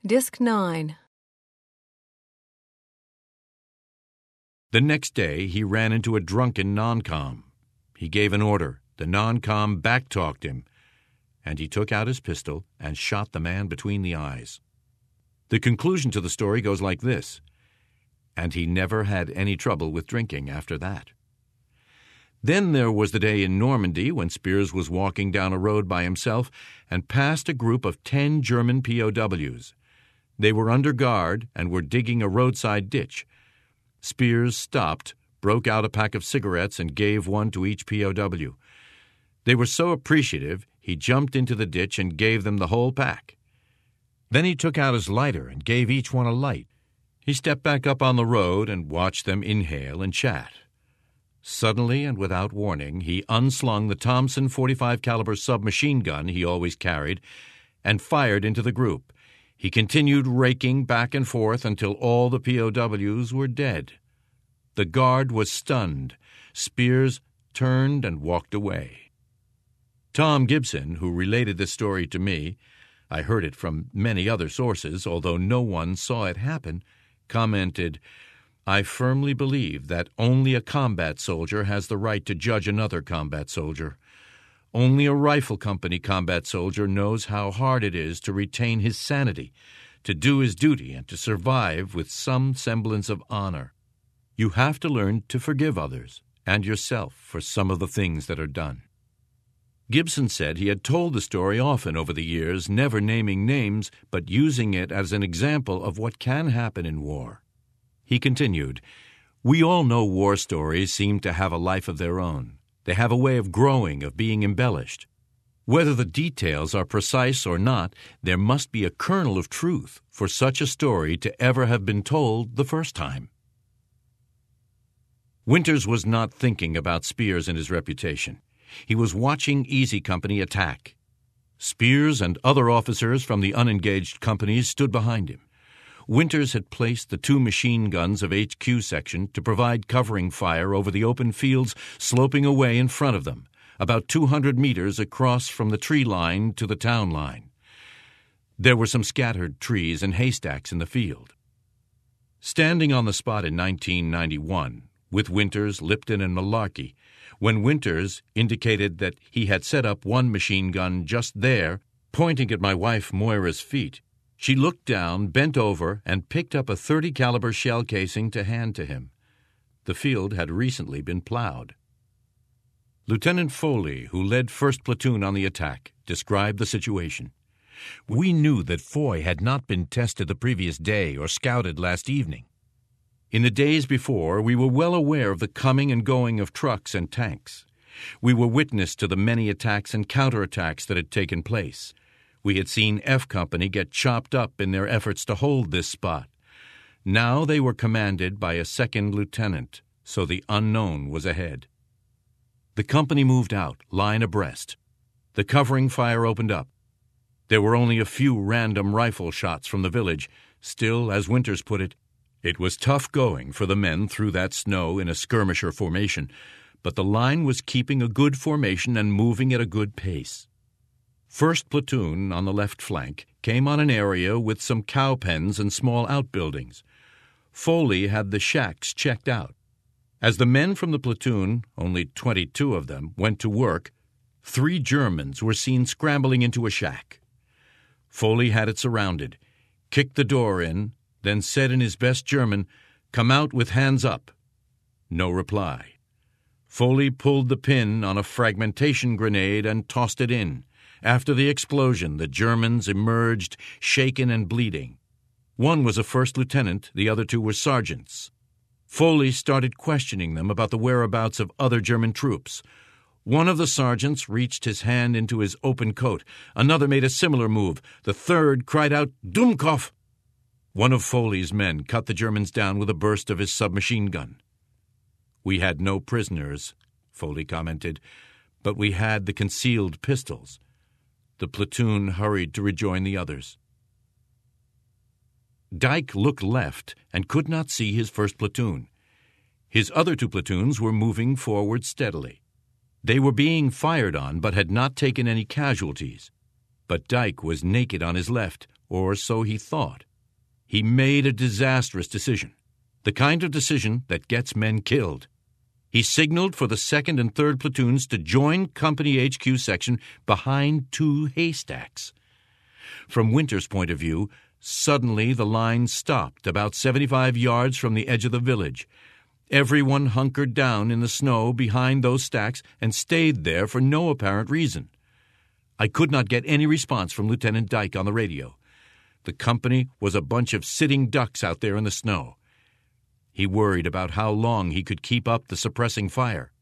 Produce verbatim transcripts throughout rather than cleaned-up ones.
Disc nine. The next day, he ran into a drunken non-com. He gave an order. The non-com back-talked him, and he took out his pistol and shot the man between the eyes. The conclusion to the story goes like this: and he never had any trouble with drinking after that. Then there was the day in Normandy when Spears was walking down a road by himself and passed a group of ten German P O Ws. They were under guard and were digging a roadside ditch. Spears stopped, broke out a pack of cigarettes, and gave one to each P O W. They were so appreciative, he jumped into the ditch and gave them the whole pack. Then he took out his lighter and gave each one a light. He stepped back up on the road and watched them inhale and chat. Suddenly and without warning, he unslung the Thompson forty-five caliber submachine gun he always carried and fired into the group. He continued raking back and forth until all the P O Ws were dead. The guard was stunned. Spears turned and walked away. Tom Gibson, who related this story to me, I heard it from many other sources, although no one saw it happen, commented, "I firmly believe that only a combat soldier has the right to judge another combat soldier. Only a rifle company combat soldier knows how hard it is to retain his sanity, to do his duty, and to survive with some semblance of honor. You have to learn to forgive others and yourself for some of the things that are done." Gibson said he had told the story often over the years, never naming names, but using it as an example of what can happen in war. He continued, "We all know war stories seem to have a life of their own. They have a way of growing, of being embellished. Whether the details are precise or not, there must be a kernel of truth for such a story to ever have been told the first time." Winters was not thinking about Spears and his reputation. He was watching Easy Company attack. Spears and other officers from the unengaged companies stood behind him. Winters had placed the two machine guns of H Q section to provide covering fire over the open fields sloping away in front of them, about two hundred meters across from the tree line to the town line. There were some scattered trees and haystacks in the field. Standing on the spot in nineteen ninety-one, with Winters, Lipton, and Malarkey, when Winters indicated that he had set up one machine gun just there, pointing at my wife Moira's feet, she looked down, bent over, and picked up a thirty caliber shell casing to hand to him. The field had recently been plowed. Lieutenant Foley, who led first Platoon on the attack, described the situation. "We knew that Foy had not been tested the previous day or scouted last evening. In the days before, we were well aware of the coming and going of trucks and tanks. We were witness to the many attacks and counterattacks that had taken place. We had seen F Company get chopped up in their efforts to hold this spot. Now they were commanded by a second lieutenant, so the unknown was ahead. The company moved out, line abreast. The covering fire opened up. There were only a few random rifle shots from the village. Still, as Winters put it, it was tough going for the men through that snow in a skirmisher formation, but the line was keeping a good formation and moving at a good pace. First Platoon, on the left flank, came on an area with some cow pens and small outbuildings. Foley had the shacks checked out. As the men from the platoon, only twenty-two of them, went to work, three Germans were seen scrambling into a shack. Foley had it surrounded, kicked the door in, then said in his best German, "Come out with hands up." No reply. Foley pulled the pin on a fragmentation grenade and tossed it in. After the explosion, the Germans emerged, shaken and bleeding. One was a first lieutenant, the other two were sergeants. Foley started questioning them about the whereabouts of other German troops. One of the sergeants reached his hand into his open coat. Another made a similar move. The third cried out, "Dummkopf!" One of Foley's men cut the Germans down with a burst of his submachine gun. "We had no prisoners," Foley commented, "but we had the concealed pistols." The platoon hurried to rejoin the others. Dyke looked left and could not see his first platoon. His other two platoons were moving forward steadily. They were being fired on but had not taken any casualties. But Dyke was naked on his left, or so he thought. He made a disastrous decision, the kind of decision that gets men killed. He signaled for the second and third platoons to join Company H Q section behind two haystacks. From Winters' point of view, suddenly the line stopped about seventy-five yards from the edge of the village. Everyone hunkered down in the snow behind those stacks and stayed there for no apparent reason. I could not get any response from Lieutenant Dyke on the radio. The company was a bunch of sitting ducks out there in the snow. He worried about how long he could keep up the suppressing fire.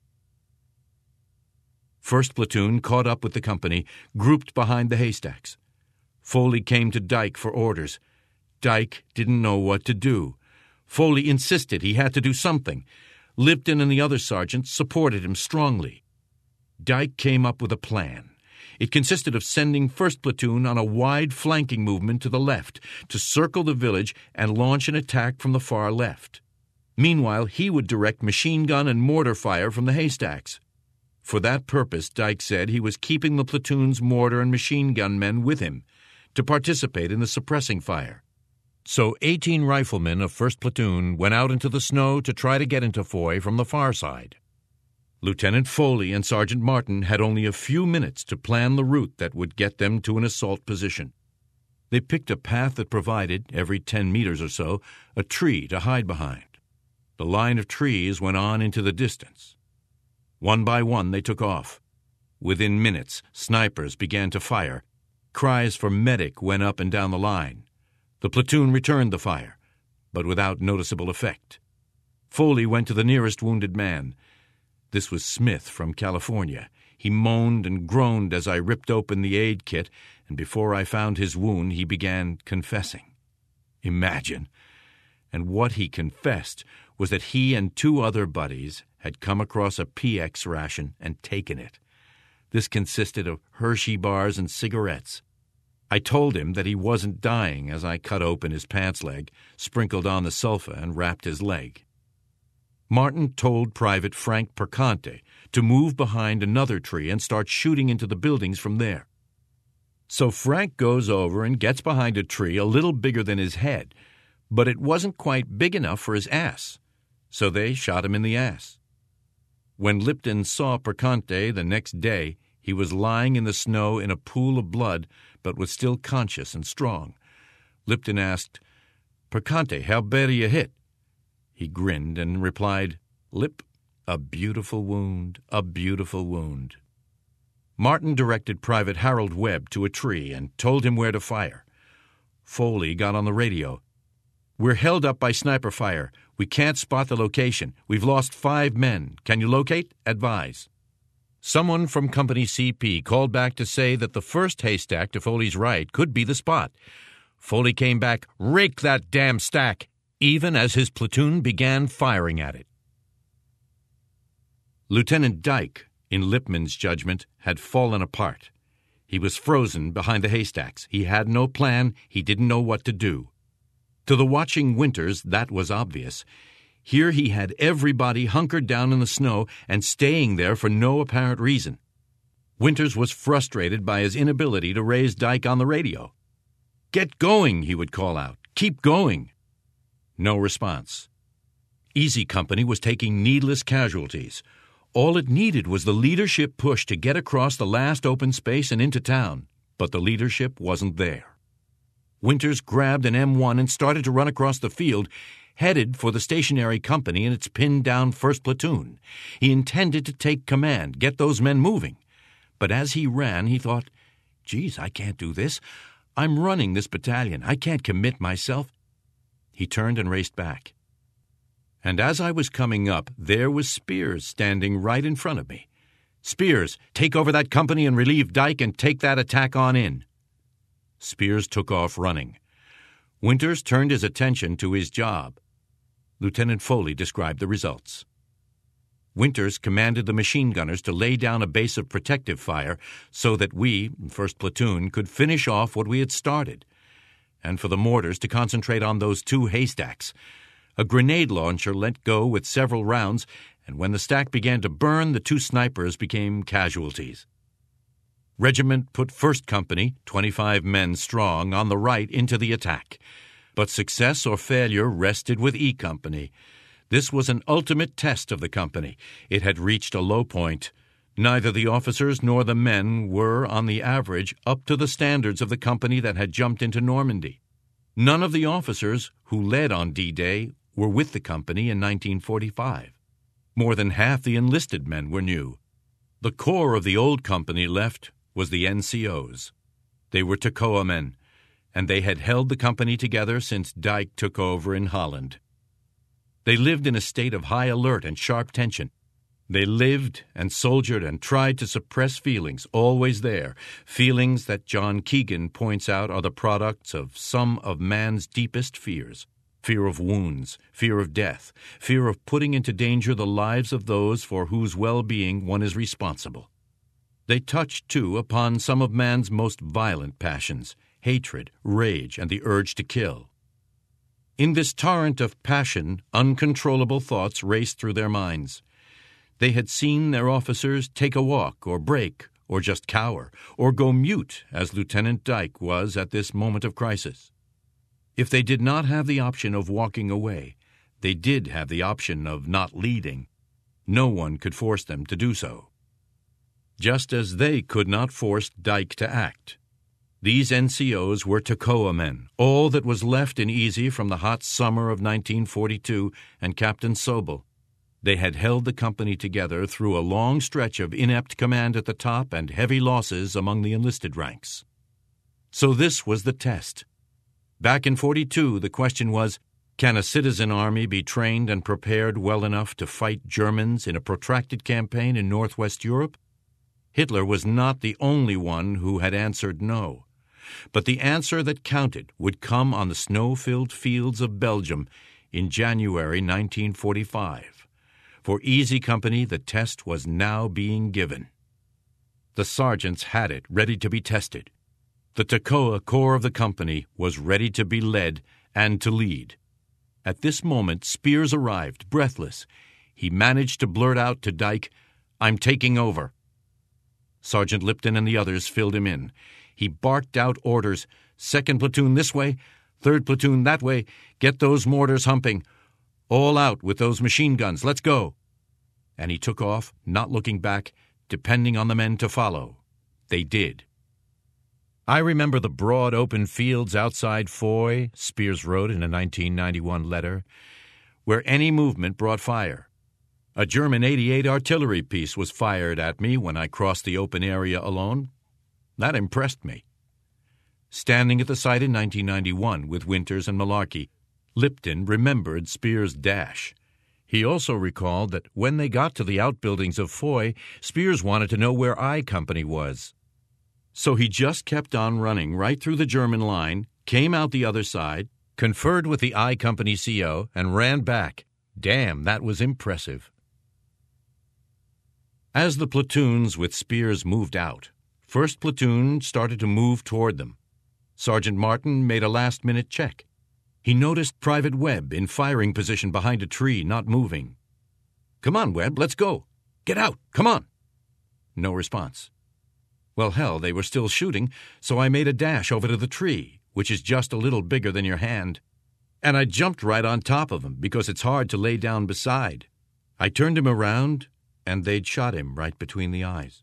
First platoon caught up with the company, grouped behind the haystacks. Foley came to Dyke for orders. Dyke didn't know what to do. Foley insisted he had to do something. Lipton and the other sergeants supported him strongly. Dyke came up with a plan. It consisted of sending first platoon on a wide flanking movement to the left to circle the village and launch an attack from the far left. Meanwhile, he would direct machine gun and mortar fire from the haystacks. For that purpose, Dyke said he was keeping the platoon's mortar and machine gun men with him to participate in the suppressing fire. So eighteen riflemen of first Platoon went out into the snow to try to get into Foy from the far side. Lieutenant Foley and Sergeant Martin had only a few minutes to plan the route that would get them to an assault position. They picked a path that provided, every ten meters or so, a tree to hide behind. The line of trees went on into the distance. One by one they took off. Within minutes, snipers began to fire. Cries for medic went up and down the line. The platoon returned the fire, but without noticeable effect. Foley went to the nearest wounded man. This was Smith from California. He moaned and groaned as I ripped open the aid kit, and before I found his wound, he began confessing. Imagine! And what he confessed was that he and two other buddies had come across a P X ration and taken it. This consisted of Hershey bars and cigarettes. I told him that he wasn't dying as I cut open his pants leg, sprinkled on the sulfa, and wrapped his leg. Martin told Private Frank Perconte to move behind another tree and start shooting into the buildings from there. So Frank goes over and gets behind a tree a little bigger than his head, but it wasn't quite big enough for his ass, so they shot him in the ass. When Lipton saw Perconte the next day, he was lying in the snow in a pool of blood, but was still conscious and strong. Lipton asked, "Perconte, how bad are you hit?" He grinned and replied, "Lip, a beautiful wound, a beautiful wound." Martin directed Private Harold Webb to a tree and told him where to fire. Foley got on the radio. "We're held up by sniper fire. We can't spot the location. We've lost five men. Can you locate? Advise." Someone from Company C P called back to say that the first haystack to Foley's right could be the spot. Foley came back, "Rake that damn stack," even as his platoon began firing at it. Lieutenant Dyke, in Lipman's judgment, had fallen apart. He was frozen behind the haystacks. He had no plan. He didn't know what to do. To the watching Winters, that was obvious. Here he had everybody hunkered down in the snow and staying there for no apparent reason. Winters was frustrated by his inability to raise Dyke on the radio. "Get going," he would call out. "Keep going." No response. Easy Company was taking needless casualties. All it needed was the leadership push to get across the last open space and into town, but the leadership wasn't there. Winters grabbed an M one and started to run across the field, headed for the stationary company and its pinned-down first platoon. He intended to take command, get those men moving. But as he ran, he thought, "Geez, I can't do this. I'm running this battalion. I can't commit myself." He turned and raced back. And as I was coming up, there was Spears standing right in front of me. "Spears, take over that company and relieve Dyke and take that attack on in." Spears took off running. Winters turned his attention to his job. Lieutenant Foley described the results. Winters commanded the machine gunners to lay down a base of protective fire so that we, first Platoon, could finish off what we had started, and for the mortars to concentrate on those two haystacks. A grenade launcher let go with several rounds, and when the stack began to burn, the two snipers became casualties. Regiment put first Company, twenty-five men strong, on the right into the attack. But success or failure rested with E Company. This was an ultimate test of the company. It had reached a low point. Neither the officers nor the men were, on the average, up to the standards of the company that had jumped into Normandy. None of the officers who led on D-Day were with the company in nineteen forty-five. More than half the enlisted men were new. The core of the old company left was the N C Os. They were Toccoa men, and they had held the company together since Dyck took over in Holland. They lived in a state of high alert and sharp tension. They lived and soldiered and tried to suppress feelings, always there, feelings that John Keegan points out are the products of some of man's deepest fears. Fear of wounds, fear of death, fear of putting into danger the lives of those for whose well-being one is responsible. They touched, too, upon some of man's most violent passions, hatred, rage, and the urge to kill. In this torrent of passion, uncontrollable thoughts raced through their minds. They had seen their officers take a walk or break or just cower or go mute, as Lieutenant Dyck was at this moment of crisis. If they did not have the option of walking away, they did have the option of not leading. No one could force them to do so. Just as they could not force Dyck to act. These N C Os were Toccoa men, all that was left in Easy from the hot summer of nineteen forty-two and Captain Sobel. They had held the company together through a long stretch of inept command at the top and heavy losses among the enlisted ranks. So this was the test. Back in forty-two, the question was, can a citizen army be trained and prepared well enough to fight Germans in a protracted campaign in Northwest Europe? Hitler was not the only one who had answered no. But the answer that counted would come on the snow-filled fields of Belgium in January nineteen forty-five. For Easy Company, the test was now being given. The sergeants had it ready to be tested. The Toccoa corps of the company was ready to be led and to lead. At this moment, Spears arrived, breathless. He managed to blurt out to Dyck, "I'm taking over." Sergeant Lipton and the others filled him in. He barked out orders, "Second platoon this way, third platoon that way, get those mortars humping. All out with those machine guns, let's go." And he took off, not looking back, depending on the men to follow. They did. I remember the broad open fields outside Foy, Spears wrote in a nineteen ninety-one letter, where any movement brought fire. A German eighty-eight artillery piece was fired at me when I crossed the open area alone. That impressed me. Standing at the site in nineteen ninety-one with Winters and Malarkey, Lipton remembered Spears' dash. He also recalled that when they got to the outbuildings of Foy, Spears wanted to know where I Company was. So he just kept on running right through the German line, came out the other side, conferred with the I Company C O, and ran back. Damn, that was impressive. As the platoons with Spears moved out, First Platoon started to move toward them. Sergeant Martin made a last-minute check. He noticed Private Webb in firing position behind a tree, not moving. "Come on, Webb, let's go. Get out, come on." No response. Well, hell, they were still shooting, so I made a dash over to the tree, which is just a little bigger than your hand. And I jumped right on top of him because it's hard to lay down beside. I turned him around, and they'd shot him right between the eyes.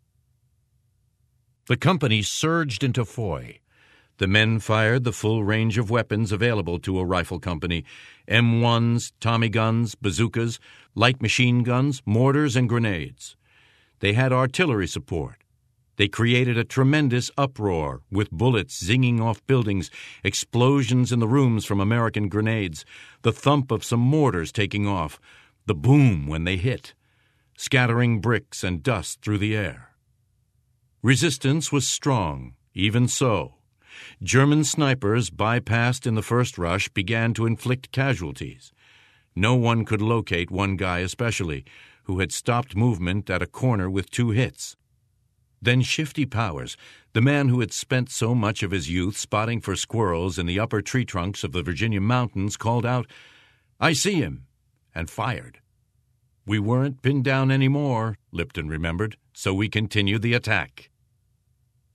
The company surged into Foy. The men fired the full range of weapons available to a rifle company, M ones, Tommy guns, bazookas, light machine guns, mortars, and grenades. They had artillery support. They created a tremendous uproar, with bullets zinging off buildings, explosions in the rooms from American grenades, the thump of some mortars taking off, the boom when they hit, scattering bricks and dust through the air. Resistance was strong, even so. German snipers, bypassed in the first rush, began to inflict casualties. No one could locate one guy especially, who had stopped movement at a corner with two hits. Then Shifty Powers, the man who had spent so much of his youth spotting for squirrels in the upper tree trunks of the Virginia mountains, called out, "I see him," and fired. We weren't pinned down anymore, Lipton remembered, so we continued the attack.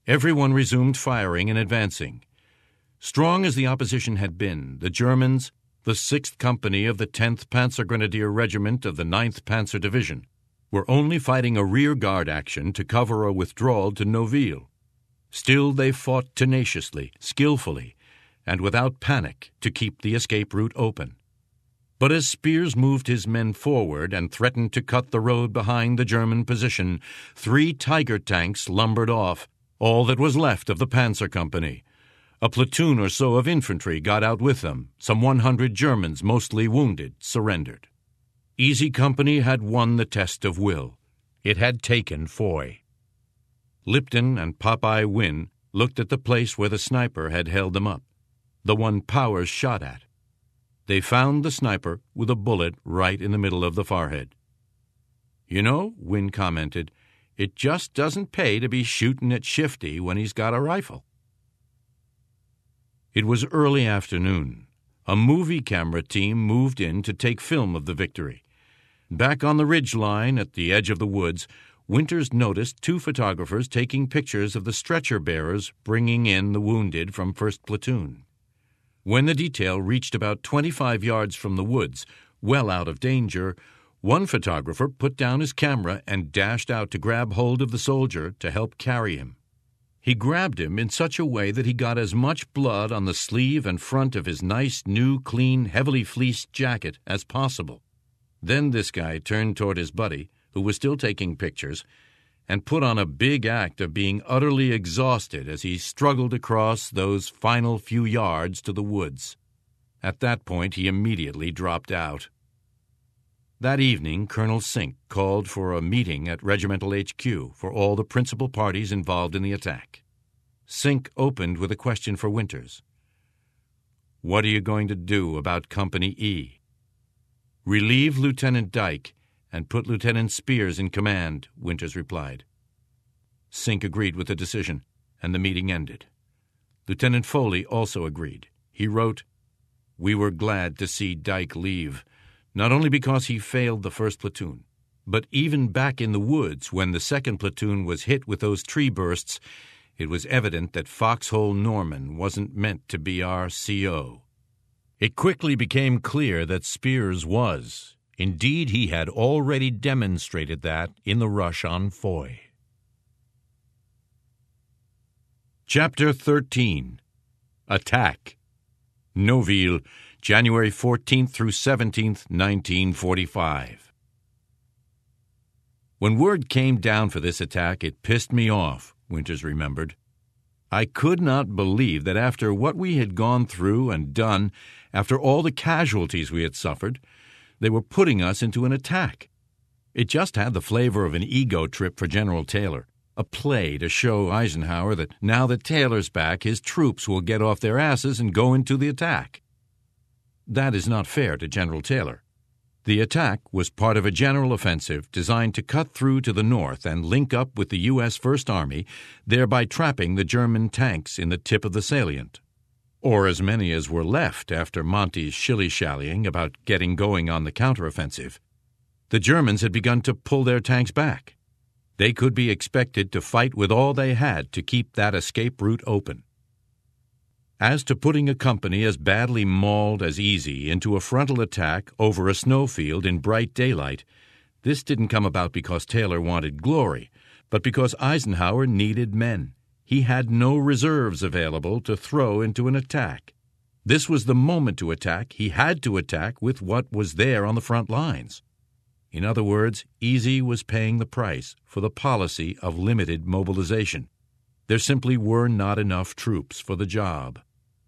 Everyone resumed firing and advancing. Strong as the opposition had been, the Germans, the sixth Company of the tenth Panzergrenadier Regiment of the ninth Panzer Division, were only fighting a rear-guard action to cover a withdrawal to Nouville. Still they fought tenaciously, skillfully, and without panic to keep the escape route open. But as Spears moved his men forward and threatened to cut the road behind the German position, three Tiger tanks lumbered off, all that was left of the Panzer Company. A platoon or so of infantry got out with them. Some one hundred Germans, mostly wounded, surrendered. Easy Company had won the test of will. It had taken Foy. Lipton and Popeye Wynne looked at the place where the sniper had held them up, the one Powers shot at. They found the sniper with a bullet right in the middle of the forehead. "You know," Wynne commented, "it just doesn't pay to be shooting at Shifty when he's got a rifle." It was early afternoon. A movie camera team moved in to take film of the victory. Back on the ridge line at the edge of the woods, Winters noticed two photographers taking pictures of the stretcher bearers bringing in the wounded from first Platoon. When the detail reached about twenty-five yards from the woods, well out of danger, one photographer put down his camera and dashed out to grab hold of the soldier to help carry him. He grabbed him in such a way that he got as much blood on the sleeve and front of his nice, new, clean, heavily fleeced jacket as possible. Then this guy turned toward his buddy, who was still taking pictures, and put on a big act of being utterly exhausted as he struggled across those final few yards to the woods. At that point, he immediately dropped out. That evening, Colonel Sink called for a meeting at Regimental H Q for all the principal parties involved in the attack. Sink opened with a question for Winters. "What are you going to do about Company E?" "Relieve Lieutenant Dyke and put Lieutenant Spears in command," Winters replied. Sink agreed with the decision, and the meeting ended. Lieutenant Foley also agreed. He wrote, "We were glad to see Dyke leave, not only because he failed the first platoon, but even back in the woods when the second platoon was hit with those tree bursts, it was evident that Foxhole Norman wasn't meant to be our C O. It quickly became clear that Spears was. Indeed, he had already demonstrated that in the rush on Foy." Chapter thirteen. Attack. Nouville, January fourteenth through seventeenth, nineteen forty-five. When word came down for this attack, it pissed me off, Winters remembered. I could not believe that after what we had gone through and done, after all the casualties we had suffered, they were putting us into an attack. It just had the flavor of an ego trip for General Taylor, a play to show Eisenhower that now that Taylor's back, his troops will get off their asses and go into the attack. That is not fair to General Taylor. The attack was part of a general offensive designed to cut through to the north and link up with the U S First Army, thereby trapping the German tanks in the tip of the salient, or as many as were left after Monty's shilly-shallying about getting going on the counteroffensive. The Germans had begun to pull their tanks back. They could be expected to fight with all they had to keep that escape route open. As to putting a company as badly mauled as Easy into a frontal attack over a snowfield in bright daylight, this didn't come about because Taylor wanted glory, but because Eisenhower needed men. He had no reserves available to throw into an attack. This was the moment to attack. He had to attack with what was there on the front lines. In other words, Easy was paying the price for the policy of limited mobilization. There simply were not enough troops for the job.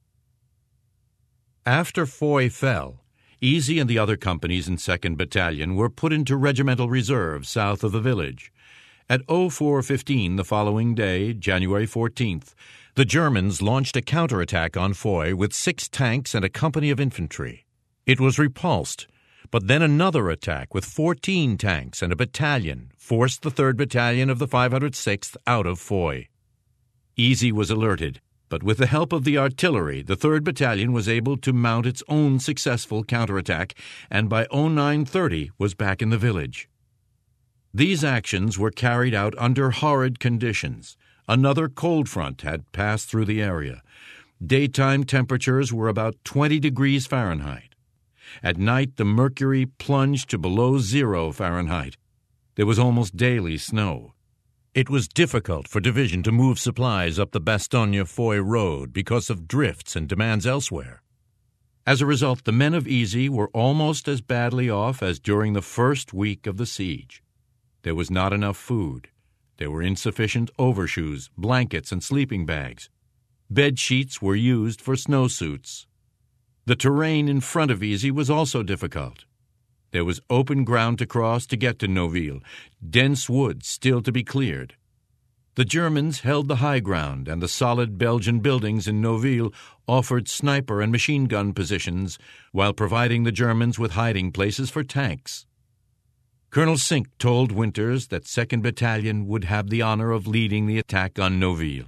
After Foy fell, Easy and the other companies in second Battalion were put into regimental reserve south of the village. At oh four fifteen the following day, January fourteenth, the Germans launched a counterattack on Foy with six tanks and a company of infantry. It was repulsed, but then another attack with fourteen tanks and a battalion forced the third Battalion of the five hundred sixth out of Foy. Easy was alerted, but with the help of the artillery, the third Battalion was able to mount its own successful counterattack, and by oh nine thirty was back in the village. These actions were carried out under horrid conditions, Another cold front had passed through the area. Daytime temperatures were about twenty degrees Fahrenheit. At night, the mercury plunged to below zero Fahrenheit. There was almost daily snow. It was difficult for Division to move supplies up the Bastogne-Foy road because of drifts and demands elsewhere. As a result, the men of Easy were almost as badly off as during the first week of the siege. There was not enough food. There were insufficient overshoes, blankets, and sleeping bags. Bed sheets were used for snowsuits. The terrain in front of Easy was also difficult. There was open ground to cross to get to Noville, dense woods still to be cleared. The Germans held the high ground, and the solid Belgian buildings in Noville offered sniper and machine gun positions while providing the Germans with hiding places for tanks. Colonel Sink told Winters that second Battalion would have the honor of leading the attack on Noville.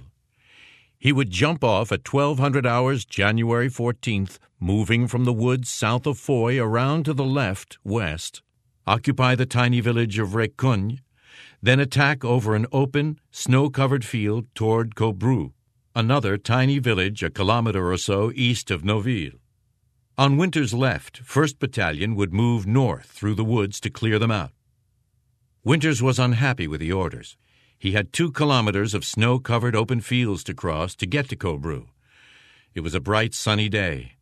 He would jump off at twelve hundred hours January fourteenth, moving from the woods south of Foy around to the left, west, occupy the tiny village of Récogne, then attack over an open, snow-covered field toward Cobroux, another tiny village a kilometer or so east of Noville. On Winters' left, first Battalion would move north through the woods to clear them out. Winters was unhappy with the orders. He had two kilometers of snow-covered open fields to cross to get to Cobroux. It was a bright, sunny day.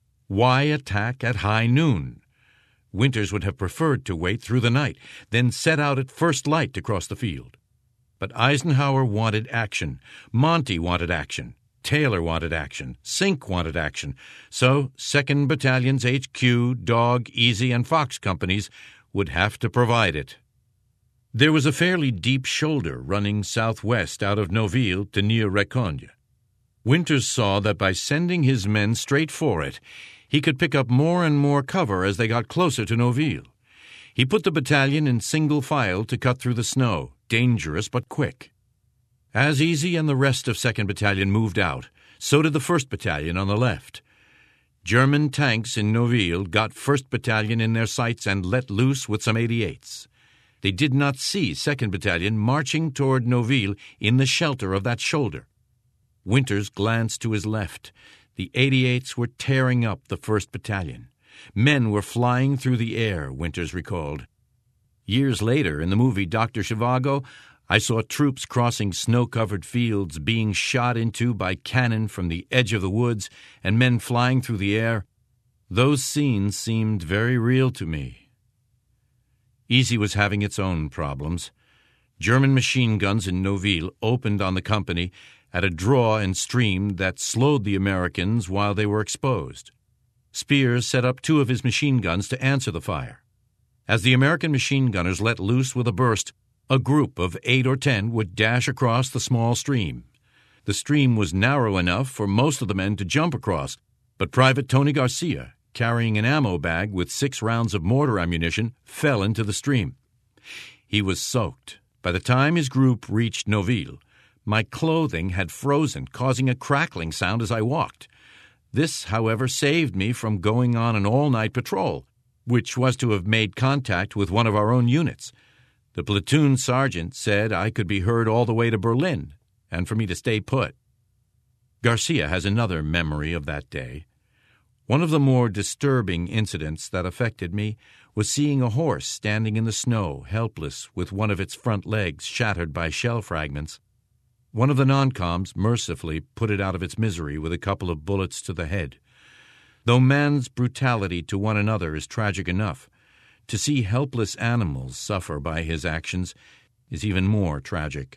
Why attack at high noon? Winters would have preferred to wait through the night, then set out at first light to cross the field. But Eisenhower wanted action. Monty wanted action. Taylor wanted action. Sink wanted action. So second Battalion's H Q, Dog, Easy, and Fox companies would have to provide it. There was a fairly deep shoulder running southwest out of Noville to near Récogne. Winters saw that by sending his men straight for it, he could pick up more and more cover as they got closer to Noville. He put the battalion in single file to cut through the snow, dangerous but quick. As Easy and the rest of second Battalion moved out, so did the first Battalion on the left. German tanks in Noville got first Battalion in their sights and let loose with some eighty-eights. They did not see second Battalion marching toward Noville in the shelter of that shoulder. Winters glanced to his left. The eighty-eights were tearing up the first Battalion. Men were flying through the air, Winters recalled. Years later, in the movie Doctor Zhivago, I saw troops crossing snow-covered fields being shot into by cannon from the edge of the woods and men flying through the air. Those scenes seemed very real to me. Easy was having its own problems. German machine guns in Noville opened on the company at a draw and stream that slowed the Americans while they were exposed. Spears set up two of his machine guns to answer the fire. As the American machine gunners let loose with a burst, a group of eight or ten would dash across the small stream. The stream was narrow enough for most of the men to jump across, but Private Tony Garcia, carrying an ammo bag with six rounds of mortar ammunition, fell into the stream. He was soaked. By the time his group reached Noville, my clothing had frozen, causing a crackling sound as I walked. This, however, saved me from going on an all-night patrol, which was to have made contact with one of our own units. The platoon sergeant said I could be heard all the way to Berlin, and for me to stay put. Garcia has another memory of that day. One of the more disturbing incidents that affected me was seeing a horse standing in the snow, helpless, with one of its front legs shattered by shell fragments. One of the non-coms mercifully put it out of its misery with a couple of bullets to the head. Though man's brutality to one another is tragic enough, to see helpless animals suffer by his actions is even more tragic.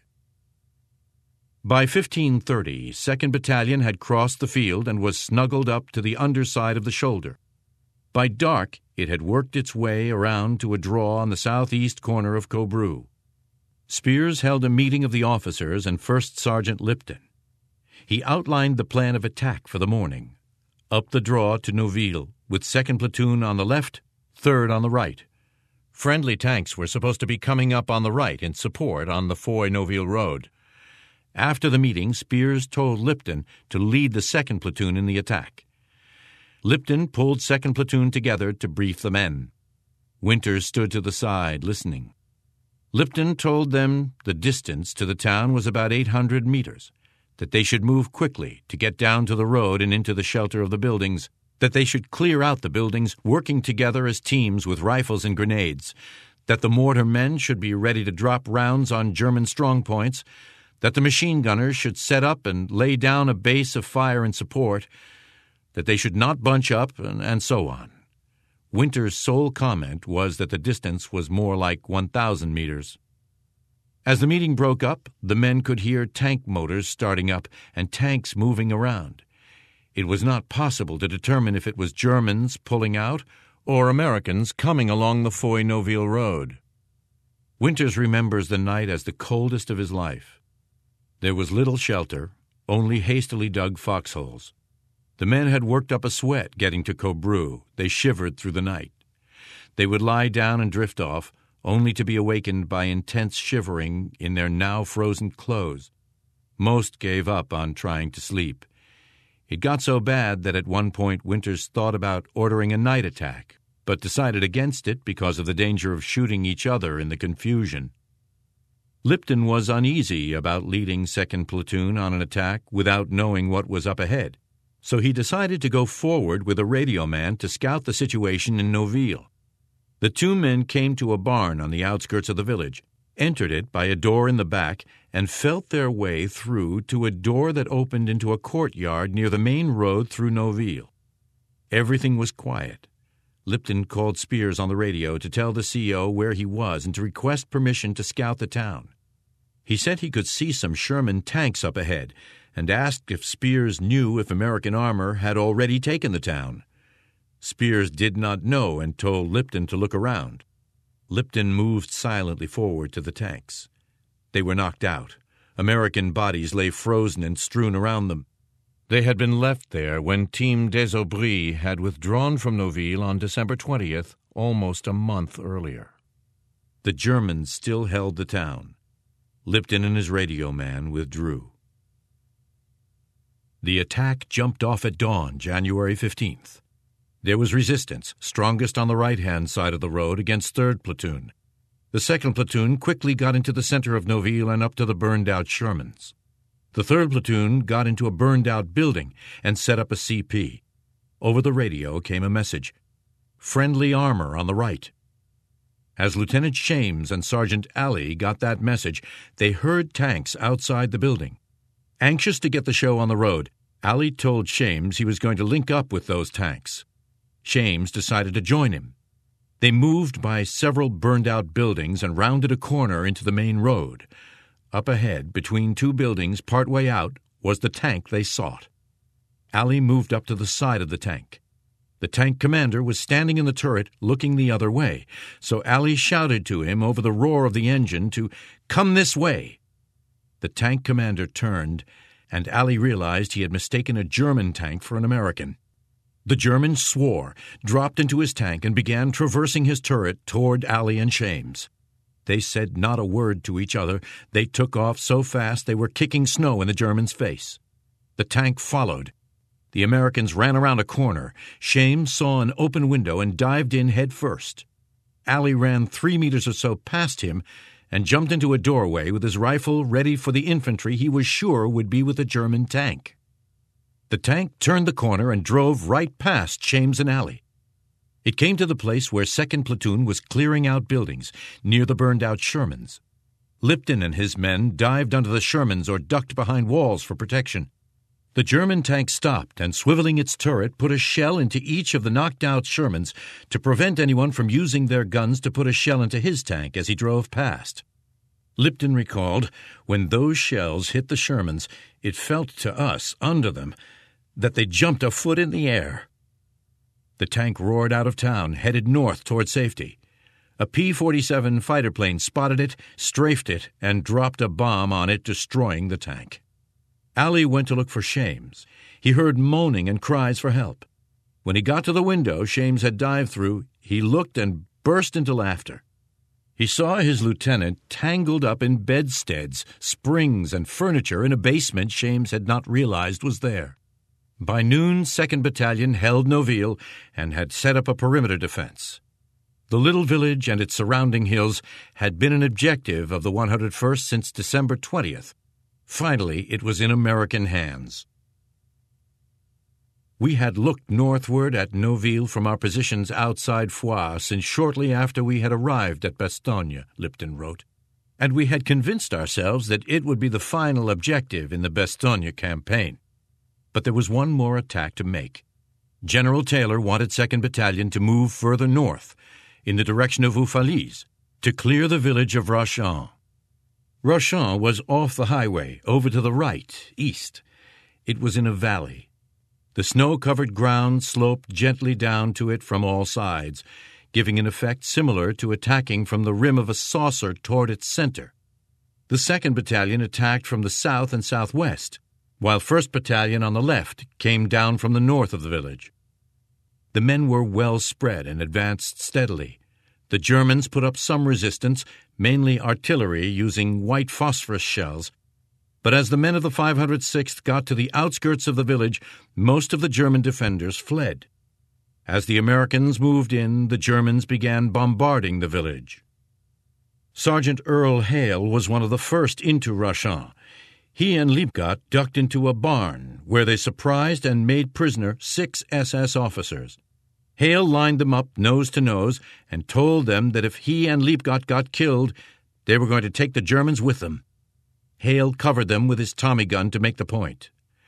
By fifteen thirty, second Battalion had crossed the field and was snuggled up to the underside of the shoulder. By dark, it had worked its way around to a draw on the southeast corner of Cobroux. Spears held a meeting of the officers and First Sergeant Lipton. He outlined the plan of attack for the morning. Up the draw to Noville, with second Platoon on the left, third on the right. Friendly tanks were supposed to be coming up on the right in support on the Foy-Noville road. After the meeting, Spears told Lipton to lead the second Platoon in the attack. Lipton pulled second Platoon together to brief the men. Winters stood to the side, listening. Lipton told them the distance to the town was about eight hundred meters, that they should move quickly to get down to the road and into the shelter of the buildings, that they should clear out the buildings, working together as teams with rifles and grenades, that the mortar men should be ready to drop rounds on German strongpoints, that the machine gunners should set up and lay down a base of fire and support, that they should not bunch up, and, and so on. Winter's sole comment was that the distance was more like one thousand meters. As the meeting broke up, the men could hear tank motors starting up and tanks moving around. It was not possible to determine if it was Germans pulling out or Americans coming along the Foy-Noville road. Winters remembers the night as the coldest of his life. There was little shelter, only hastily dug foxholes. The men had worked up a sweat getting to Cobrew. They shivered through the night. They would lie down and drift off, only to be awakened by intense shivering in their now frozen clothes. Most gave up on trying to sleep. It got so bad that at one point Winters thought about ordering a night attack, but decided against it because of the danger of shooting each other in the confusion. Lipton was uneasy about leading second Platoon on an attack without knowing what was up ahead, so he decided to go forward with a radio man to scout the situation in Noville. The two men came to a barn on the outskirts of the village, entered it by a door in the back, and felt their way through to a door that opened into a courtyard near the main road through Noville. Everything was quiet. Lipton called Spears on the radio to tell the C O where he was and to request permission to scout the town. He said he could see some Sherman tanks up ahead and asked if Spears knew if American armor had already taken the town. Spears did not know and told Lipton to look around. Lipton moved silently forward to the tanks. They were knocked out. American bodies lay frozen and strewn around them. They had been left there when Team des Aubry had withdrawn from Noville on December twentieth, almost a month earlier. The Germans still held the town. Lipton and his radio man withdrew. The attack jumped off at dawn, January fifteenth. There was resistance, strongest on the right-hand side of the road against third Platoon. The second Platoon quickly got into the center of Noville and up to the burned-out Shermans. The third Platoon got into a burned-out building and set up a C P. Over the radio came a message: "Friendly armor on the right." As Lieutenant Shames and Sergeant Alley got that message, they heard tanks outside the building. Anxious to get the show on the road, Alley told Shames he was going to link up with those tanks. Shames decided to join him. They moved by several burned-out buildings and rounded a corner into the main road. Up ahead, between two buildings, partway out, was the tank they sought. Alley moved up to the side of the tank. The tank commander was standing in the turret, looking the other way, so Alley shouted to him over the roar of the engine to "Come this way!" The tank commander turned, and Alley realized he had mistaken a German tank for an American. The German swore, dropped into his tank, and began traversing his turret toward Alley and Shames. They said not a word to each other. They took off so fast they were kicking snow in the German's face. The tank followed. The Americans ran around a corner. Shames saw an open window and dived in head first. Alley ran three meters or so past him and jumped into a doorway with his rifle ready for the infantry he was sure would be with the German tank. The tank turned the corner and drove right past Shames and Alley. It came to the place where second Platoon was clearing out buildings, near the burned-out Shermans. Lipton and his men dived under the Shermans or ducked behind walls for protection. The German tank stopped and, swiveling its turret, put a shell into each of the knocked-out Shermans to prevent anyone from using their guns to put a shell into his tank as he drove past. Lipton recalled, when those shells hit the Shermans, it felt to us, under them, that they jumped a foot in the air. The tank roared out of town, headed north toward safety. A P forty-seven fighter plane spotted it, strafed it, and dropped a bomb on it, destroying the tank. Alley went to look for Shames. He heard moaning and cries for help. When he got to the window Shames had dived through, he looked and burst into laughter. He saw his lieutenant tangled up in bedsteads, springs, and furniture in a basement Shames had not realized was there. By noon, second Battalion held Noville and had set up a perimeter defense. The little village and its surrounding hills had been an objective of the one hundred first since December twentieth. Finally, it was in American hands. We had looked northward at Neuville from our positions outside Foix since shortly after we had arrived at Bastogne, Lipton wrote, and we had convinced ourselves that it would be the final objective in the Bastogne campaign. But there was one more attack to make. General Taylor wanted second Battalion to move further north, in the direction of Oufalise, to clear the village of Rachamps. Rachamps was off the highway, over to the right, east. It was in a valley. The snow-covered ground sloped gently down to it from all sides, giving an effect similar to attacking from the rim of a saucer toward its center. The second Battalion attacked from the south and southwest, while first Battalion on the left came down from the north of the village. The men were well spread and advanced steadily. The Germans put up some resistance, mainly artillery using white phosphorus shells, but as the men of the five hundred sixth got to the outskirts of the village, most of the German defenders fled. As the Americans moved in, the Germans began bombarding the village. Sergeant Earl Hale was one of the first into Rachamps. He and Liebgott ducked into a barn, where they surprised and made prisoner six S S officers. Hale lined them up nose to nose and told them that if he and Liebgott got killed, they were going to take the Germans with them. Hale covered them with his Tommy gun to make the point.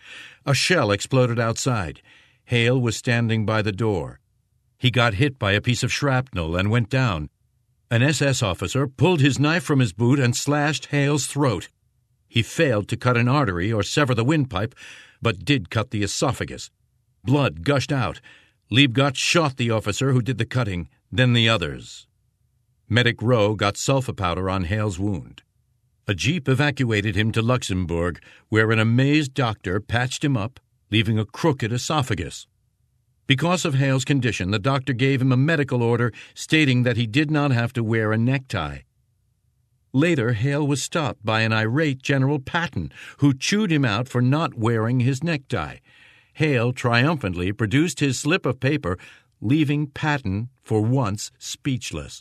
A shell exploded outside. Hale was standing by the door. He got hit by a piece of shrapnel and went down. An S S officer pulled his knife from his boot and slashed Hale's throat. He failed to cut an artery or sever the windpipe, but did cut the esophagus. Blood gushed out. Liebgott shot the officer who did the cutting, then the others. Medic Rowe got sulfa powder on Hale's wound. A jeep evacuated him to Luxembourg, where an amazed doctor patched him up, leaving a crooked esophagus. Because of Hale's condition, the doctor gave him a medical order stating that he did not have to wear a necktie. Later, Hale was stopped by an irate General Patton, who chewed him out for not wearing his necktie. Hale triumphantly produced his slip of paper, leaving Patton, for once, speechless.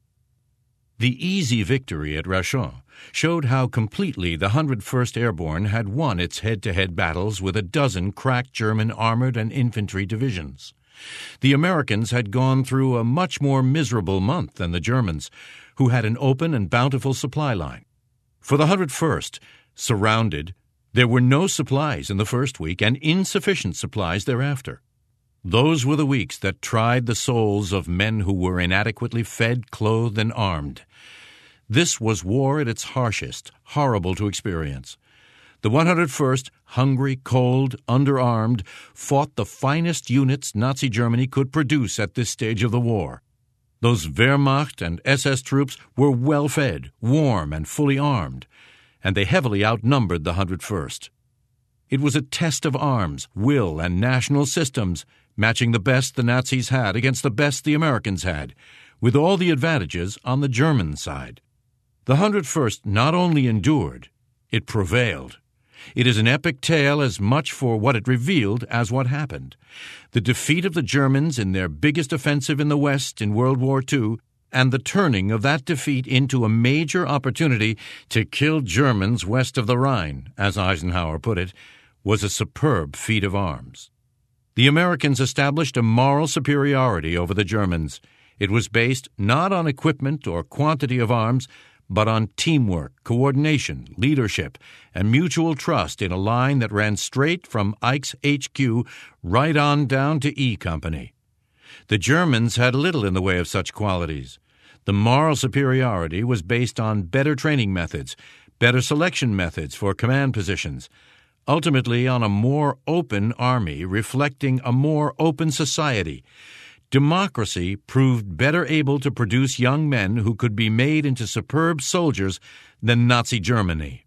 The easy victory at Rachamps showed how completely the one hundred first Airborne had won its head-to-head battles with a dozen crack German armored and infantry divisions. The Americans had gone through a much more miserable month than the Germans, who had an open and bountiful supply line. For the one hundred first, surrounded, there were no supplies in the first week and insufficient supplies thereafter. Those were the weeks that tried the souls of men who were inadequately fed, clothed, and armed. This was war at its harshest, horrible to experience. The one hundred first, hungry, cold, underarmed, fought the finest units Nazi Germany could produce at this stage of the war. Those Wehrmacht and S S troops were well-fed, warm, and fully armed, and they heavily outnumbered the one hundred first. It was a test of arms, will, and national systems, matching the best the Nazis had against the best the Americans had, with all the advantages on the German side. The one hundred first not only endured, it prevailed. It is an epic tale as much for what it revealed as what happened. The defeat of the Germans in their biggest offensive in the West in World War Two, and the turning of that defeat into a major opportunity to kill Germans west of the Rhine, as Eisenhower put it, was a superb feat of arms. The Americans established a moral superiority over the Germans. It was based not on equipment or quantity of arms, but on teamwork, coordination, leadership, and mutual trust in a line that ran straight from Ike's H Q right on down to E Company. The Germans had little in the way of such qualities. The moral superiority was based on better training methods, better selection methods for command positions, ultimately on a more open army reflecting a more open society. Democracy proved better able to produce young men who could be made into superb soldiers than Nazi Germany.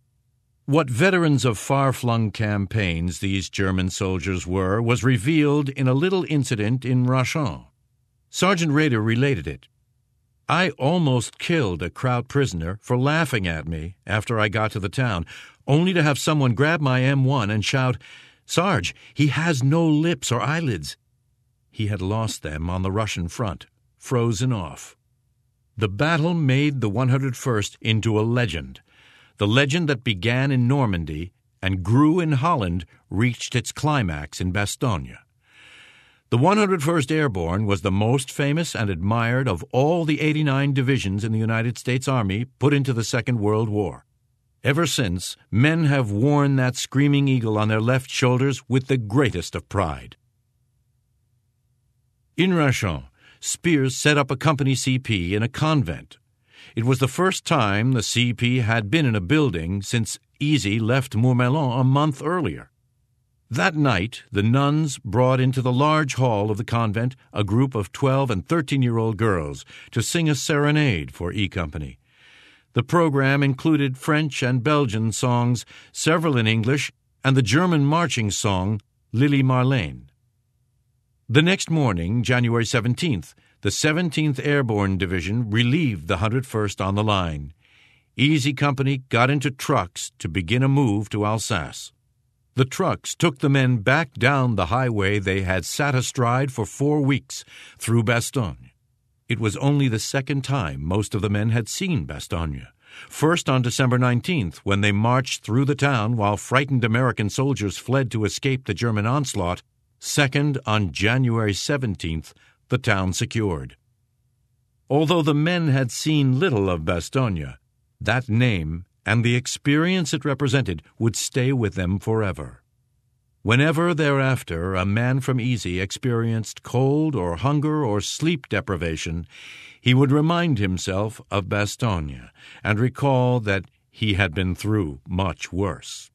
What veterans of far-flung campaigns these German soldiers were was revealed in a little incident in Rachamps. Sergeant Rader related it. I almost killed a Kraut prisoner for laughing at me after I got to the town, only to have someone grab my M one and shout, "Sarge, he has no lips or eyelids." He had lost them on the Russian front, frozen off. The battle made the one hundred first into a legend. The legend that began in Normandy and grew in Holland reached its climax in Bastogne. The one hundred first Airborne was the most famous and admired of all the eighty-nine divisions in the United States Army put into the Second World War. Ever since, men have worn that screaming eagle on their left shoulders with the greatest of pride. In Rachamps, Spiers set up a company C P in a convent. It was the first time the C P had been in a building since Easy left Mourmelon a month earlier. That night, the nuns brought into the large hall of the convent a group of twelve and thirteen-year-old girls to sing a serenade for E Company. The program included French and Belgian songs, several in English, and the German marching song, Lili Marlene. The next morning, January seventeenth, the seventeenth Airborne Division relieved the one hundred first on the line. Easy Company got into trucks to begin a move to Alsace. The trucks took the men back down the highway they had sat astride for four weeks, through Bastogne. It was only the second time most of the men had seen Bastogne. First on December nineteenth, when they marched through the town while frightened American soldiers fled to escape the German onslaught. Second on January seventeenth, the town secured. Although the men had seen little of Bastogne, that name and the experience it represented would stay with them forever. Whenever thereafter a man from Easy experienced cold or hunger or sleep deprivation, he would remind himself of Bastogne and recall that he had been through much worse.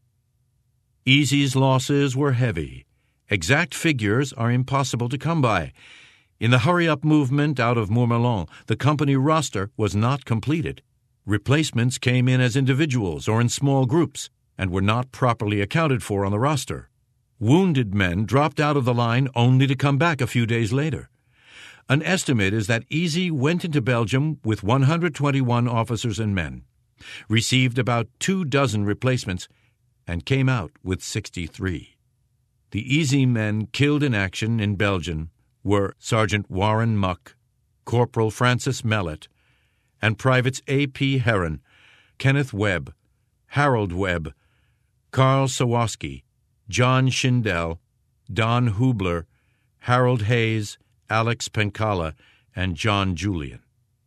Easy's losses were heavy. Exact figures are impossible to come by. In the hurry-up movement out of Mourmelon, the company roster was not completed. Replacements came in as individuals or in small groups and were not properly accounted for on the roster. Wounded men dropped out of the line only to come back a few days later. An estimate is that Easy went into Belgium with one hundred twenty-one officers and men, received about two dozen replacements, and came out with sixty-three. The Easy men killed in action in Belgium were Sergeant Warren Muck, Corporal Francis Mellett, and Privates A P Heron, Kenneth Webb, Harold Webb, Karl Sawaski, John Schindel, Don Hubler, Harold Hayes, Alex Pencala, and John Julian.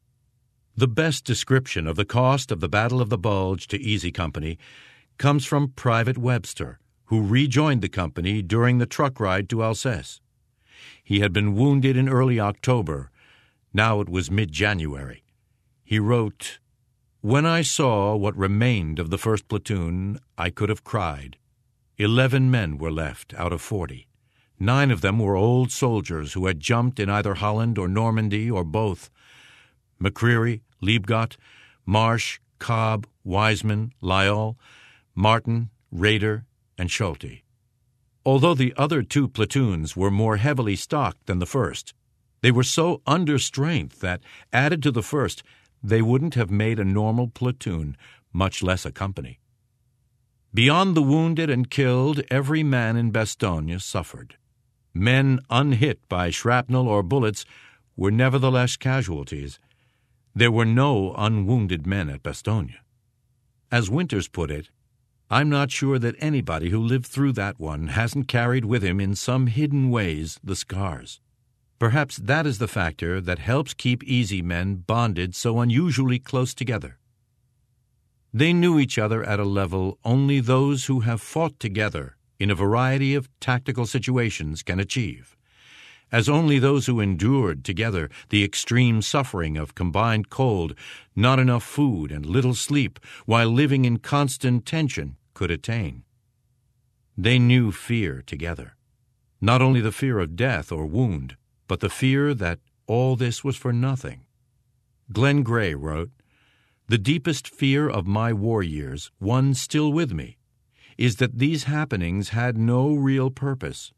The best description of the cost of the Battle of the Bulge to Easy Company comes from Private Webster, who rejoined the company during the truck ride to Alsace. He had been wounded in early October. Now it was mid-January. He wrote, "When I saw what remained of the first platoon, I could have cried. Eleven men were left out of forty. Nine of them were old soldiers who had jumped in either Holland or Normandy or both. McCreary, Liebgott, Marsh, Cobb, Wiseman, Lyall, Martin, Rader, and Schulte. Although the other two platoons were more heavily stocked than the first, they were so under strength that, added to the first, they wouldn't have made a normal platoon, much less a company. Beyond the wounded and killed, every man in Bastogne suffered. Men unhit by shrapnel or bullets were nevertheless casualties. There were no unwounded men at Bastogne. As Winters put it, I'm not sure that anybody who lived through that one hasn't carried with him in some hidden ways the scars. Perhaps that is the factor that helps keep Easy men bonded so unusually close together. They knew each other at a level only those who have fought together in a variety of tactical situations can achieve, as only those who endured together the extreme suffering of combined cold, not enough food, and little sleep while living in constant tension could attain. They knew fear together, not only the fear of death or wound, but the fear that all this was for nothing. Glenn Gray wrote, "The deepest fear of my war years, one still with me, is that these happenings had no real purpose.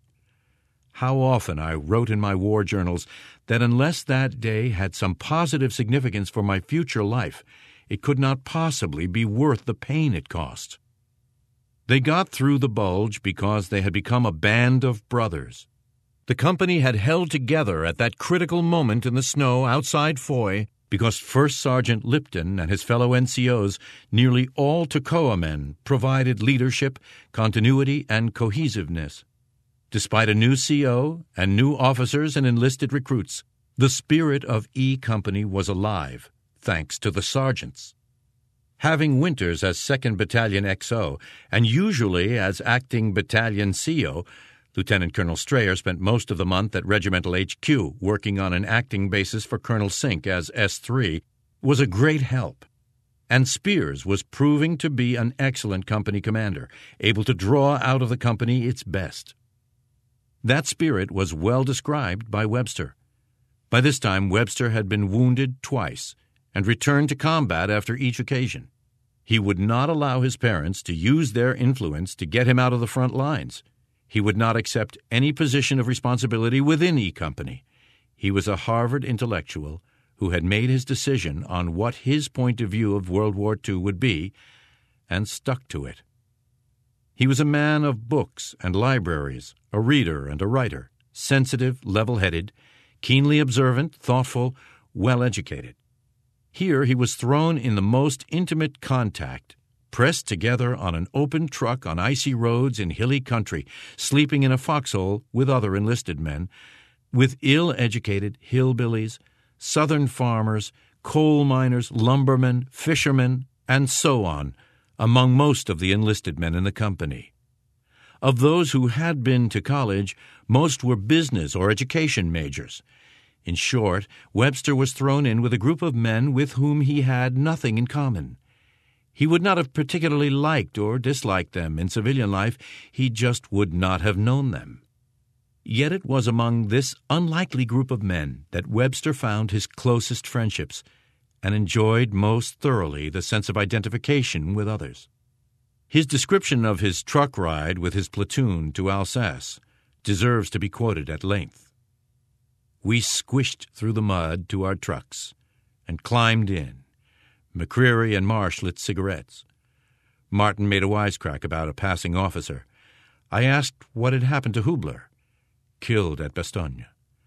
How often I wrote in my war journals that unless that day had some positive significance for my future life, it could not possibly be worth the pain it cost." They got through the Bulge because they had become a band of brothers. The company had held together at that critical moment in the snow outside Foy because First Sergeant Lipton and his fellow N C Os, nearly all Toccoa men, provided leadership, continuity, and cohesiveness. Despite a new C O and new officers and enlisted recruits, the spirit of E Company was alive, thanks to the sergeants. Having Winters as second Battalion X O and usually as acting Battalion C O, Lieutenant Colonel Strayer spent most of the month at Regimental H Q working on an acting basis for Colonel Sink as S three, was a great help. And Spears was proving to be an excellent company commander, able to draw out of the company its best. That spirit was well described by Webster. By this time, Webster had been wounded twice and returned to combat after each occasion. He would not allow his parents to use their influence to get him out of the front lines. He would not accept any position of responsibility within E Company. He was a Harvard intellectual who had made his decision on what his point of view of World War Two would be, and stuck to it. He was a man of books and libraries, a reader and a writer, sensitive, level-headed, keenly observant, thoughtful, well-educated. Here he was thrown in the most intimate contact, pressed together on an open truck on icy roads in hilly country, sleeping in a foxhole with other enlisted men, with ill-educated hillbillies, southern farmers, coal miners, lumbermen, fishermen, and so on, among most of the enlisted men in the company. Of those who had been to college, most were business or education majors. In short, Webster was thrown in with a group of men with whom he had nothing in common. He would not have particularly liked or disliked them in civilian life. He just would not have known them. Yet it was among this unlikely group of men that Webster found his closest friendships and enjoyed most thoroughly the sense of identification with others. His description of his truck ride with his platoon to Alsace deserves to be quoted at length. We squished through the mud to our trucks and climbed in. McCreary and Marsh lit cigarettes. Martin made a wisecrack about a passing officer. I asked what had happened to Hubler. Killed at Bastogne.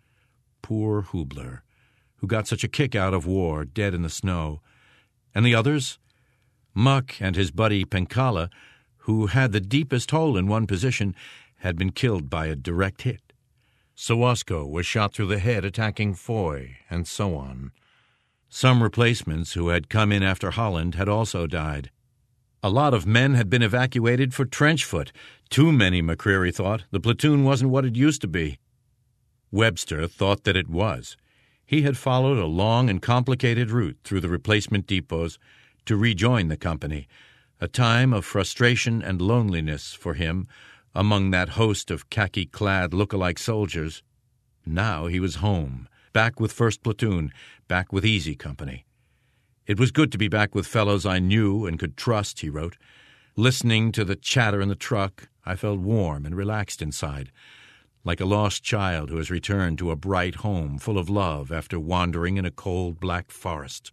Poor Hubler, who got such a kick out of war, dead in the snow. And the others? Muck and his buddy Pencala, who had the deepest hole in one position, had been killed by a direct hit. Sawasco was shot through the head attacking Foy, and so on. Some replacements who had come in after Holland had also died. A lot of men had been evacuated for trench foot. Too many, McCreary thought. The platoon wasn't what it used to be. Webster thought that it was. He had followed a long and complicated route through the replacement depots to rejoin the company, a time of frustration and loneliness for him among that host of khaki-clad look-alike soldiers. Now he was home, back with First Platoon, back with Easy Company. It was good to be back with fellows I knew and could trust, he wrote. Listening to the chatter in the truck, I felt warm and relaxed inside, like a lost child who has returned to a bright home full of love after wandering in a cold black forest.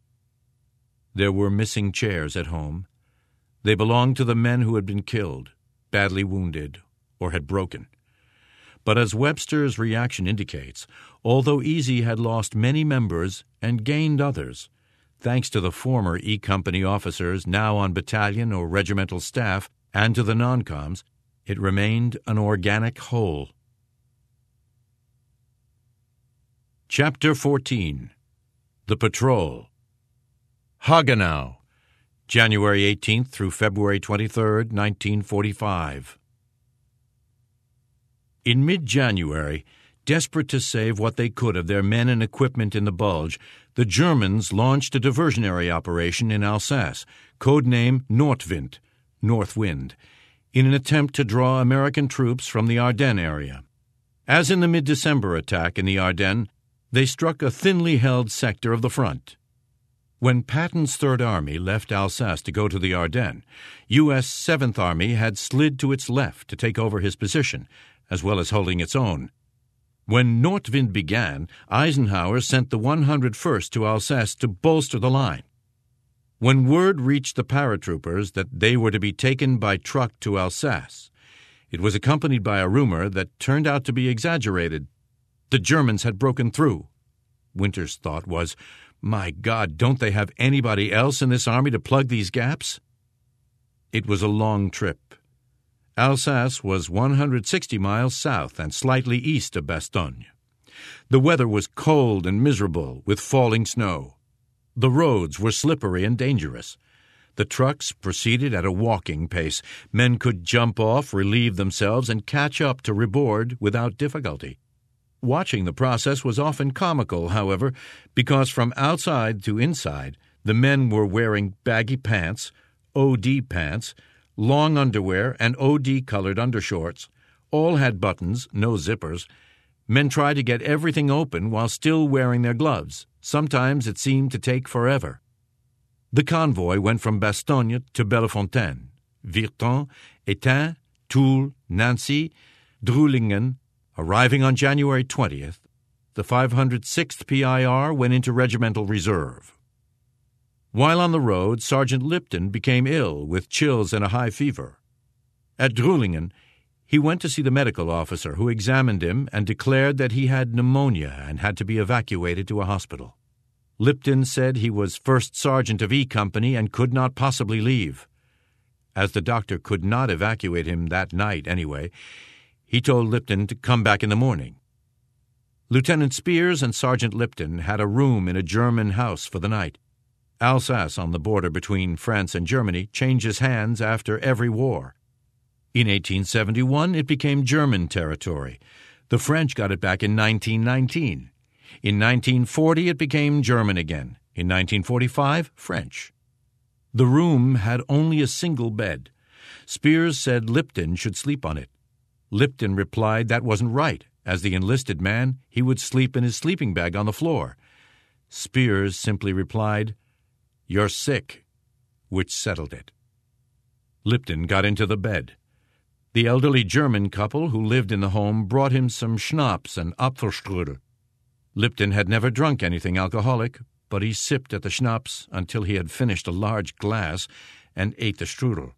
There were missing chairs at home. They belonged to the men who had been killed, badly wounded, or had broken. But as Webster's reaction indicates, although Easy had lost many members and gained others, thanks to the former E Company officers now on battalion or regimental staff and to the non-coms, it remained an organic whole. Chapter fourteen. The Patrol. Hagenau, January eighteenth through February twenty-third, nineteen forty-five. In mid-January, desperate to save what they could of their men and equipment in the Bulge, the Germans launched a diversionary operation in Alsace, codename Nordwind, North Wind, in an attempt to draw American troops from the Ardennes area. As in the mid-December attack in the Ardennes, they struck a thinly held sector of the front. When Patton's Third Army left Alsace to go to the Ardennes, U S Seventh Army had slid to its left to take over his position, as well as holding its own. When Nordwind began, Eisenhower sent the one hundred first to Alsace to bolster the line. When word reached the paratroopers that they were to be taken by truck to Alsace, it was accompanied by a rumor that turned out to be exaggerated, The Germans had broken through. Winter's thought was, "My God, don't they have anybody else in this army to plug these gaps?" It was a long trip. Alsace was one hundred sixty miles south and slightly east of Bastogne. The weather was cold and miserable, with falling snow. The roads were slippery and dangerous. The trucks proceeded at a walking pace. Men could jump off, relieve themselves, and catch up to reboard without difficulty. Watching the process was often comical, however, because from outside to inside, the men were wearing baggy pants, O D pants, long underwear, and O D-colored undershorts. All had buttons, no zippers. Men tried to get everything open while still wearing their gloves. Sometimes it seemed to take forever. The convoy went from Bastogne to Bellefontaine, Virton, Étain, Toul, Nancy, Drulingen. Arriving on January twentieth, the five hundred sixth P I R went into regimental reserve. While on the road, Sergeant Lipton became ill with chills and a high fever. At Drulingen, he went to see the medical officer, who examined him and declared that he had pneumonia and had to be evacuated to a hospital. Lipton said he was first sergeant of E Company and could not possibly leave. As the doctor could not evacuate him that night anyway, he told Lipton to come back in the morning. Lieutenant Spears and Sergeant Lipton had a room in a German house for the night. Alsace, on the border between France and Germany, changes hands after every war. In eighteen seventy-one, it became German territory. The French got it back in nineteen nineteen. In nineteen forty, it became German again. In nineteen forty-five, French. The room had only a single bed. Spears said Lipton should sleep on it. Lipton replied that wasn't right. As the enlisted man, he would sleep in his sleeping bag on the floor. Spears simply replied, "You're sick," which settled it. Lipton got into the bed. The elderly German couple who lived in the home brought him some schnapps and Apfelstrudel. Lipton had never drunk anything alcoholic, but he sipped at the schnapps until he had finished a large glass and ate the strudel.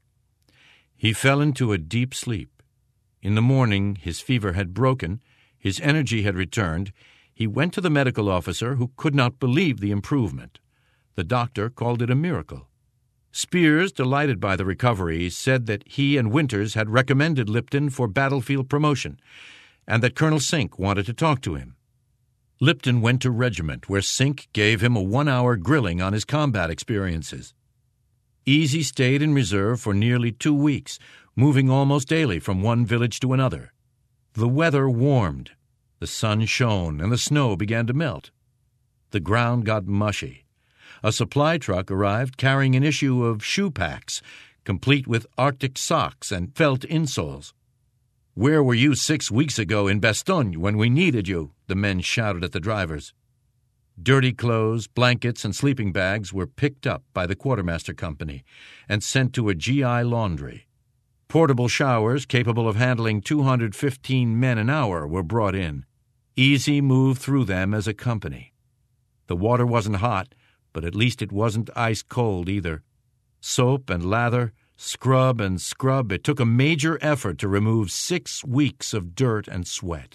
He fell into a deep sleep. In the morning, his fever had broken, his energy had returned. He went to the medical officer, who could not believe the improvement. The doctor called it a miracle. Spears, delighted by the recovery, said that he and Winters had recommended Lipton for battlefield promotion, and that Colonel Sink wanted to talk to him. Lipton went to regiment, where Sink gave him a one-hour grilling on his combat experiences. Easy stayed in reserve for nearly two weeks, moving almost daily from one village to another. The weather warmed. The sun shone, and the snow began to melt. The ground got mushy. A supply truck arrived carrying an issue of shoe packs, complete with Arctic socks and felt insoles. "Where were you six weeks ago in Bastogne when we needed you?" the men shouted at the drivers. Dirty clothes, blankets, and sleeping bags were picked up by the quartermaster company and sent to a G I laundry. Portable showers capable of handling two hundred fifteen men an hour were brought in. Easy moved through them as a company. The water wasn't hot, but at least it wasn't ice cold either. Soap and lather, scrub and scrub, it took a major effort to remove six weeks of dirt and sweat.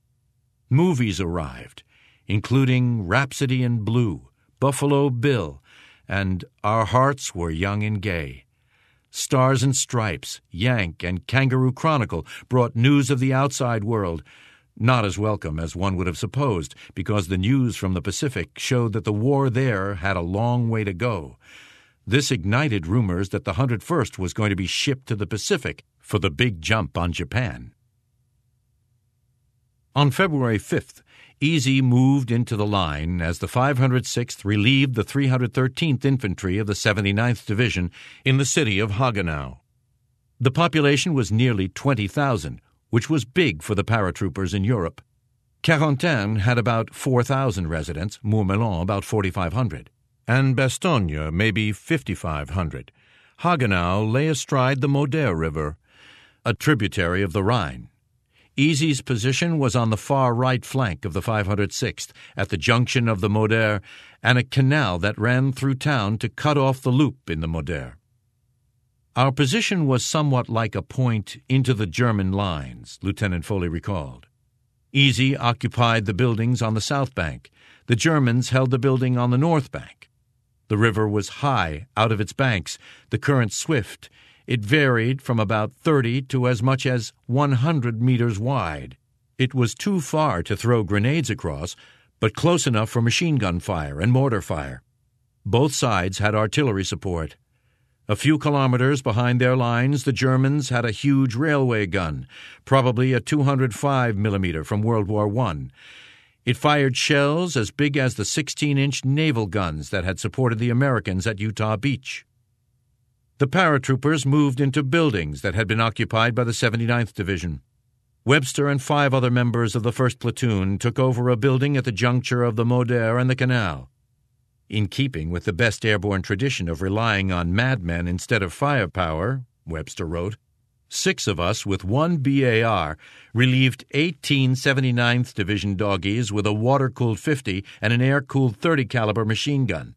Movies arrived, including Rhapsody in Blue, Buffalo Bill, and Our Hearts Were Young and Gay. Stars and Stripes, Yank, and Kangaroo Chronicle brought news of the outside world, not as welcome as one would have supposed, because the news from the Pacific showed that the war there had a long way to go. This ignited rumors that the one hundred first was going to be shipped to the Pacific for the big jump on Japan. On February fifth, Easy moved into the line as the five hundred sixth relieved the three hundred thirteenth Infantry of the seventy-ninth Division in the city of Haguenau. The population was nearly twenty thousand, which was big for the paratroopers in Europe. Carentan had about four thousand residents, Mourmelon about forty-five hundred, and Bastogne maybe fifty-five hundred. Haguenau lay astride the Moder River, a tributary of the Rhine. Easy's position was on the far right flank of the five hundred sixth, at the junction of the Moder and a canal that ran through town to cut off the loop in the Moder. Our position was somewhat like a point into the German lines, Lieutenant Foley recalled. Easy occupied the buildings on the south bank. The Germans held the building on the north bank. The river was high out of its banks, the current swift. It varied from about thirty to as much as one hundred meters wide. It was too far to throw grenades across, but close enough for machine gun fire and mortar fire. Both sides had artillery support. A few kilometers behind their lines, the Germans had a huge railway gun, probably a two hundred five millimeter from World War One. It fired shells as big as the sixteen-inch naval guns that had supported the Americans at Utah Beach. The paratroopers moved into buildings that had been occupied by the seventy-ninth Division. Webster and five other members of the first Platoon took over a building at the juncture of the Moder and the Canal. In keeping with the best airborne tradition of relying on madmen instead of firepower, Webster wrote, six of us with one B A R relieved eighteen seventy-ninth Division doggies with a water-cooled fifty and an air-cooled thirty caliber machine gun.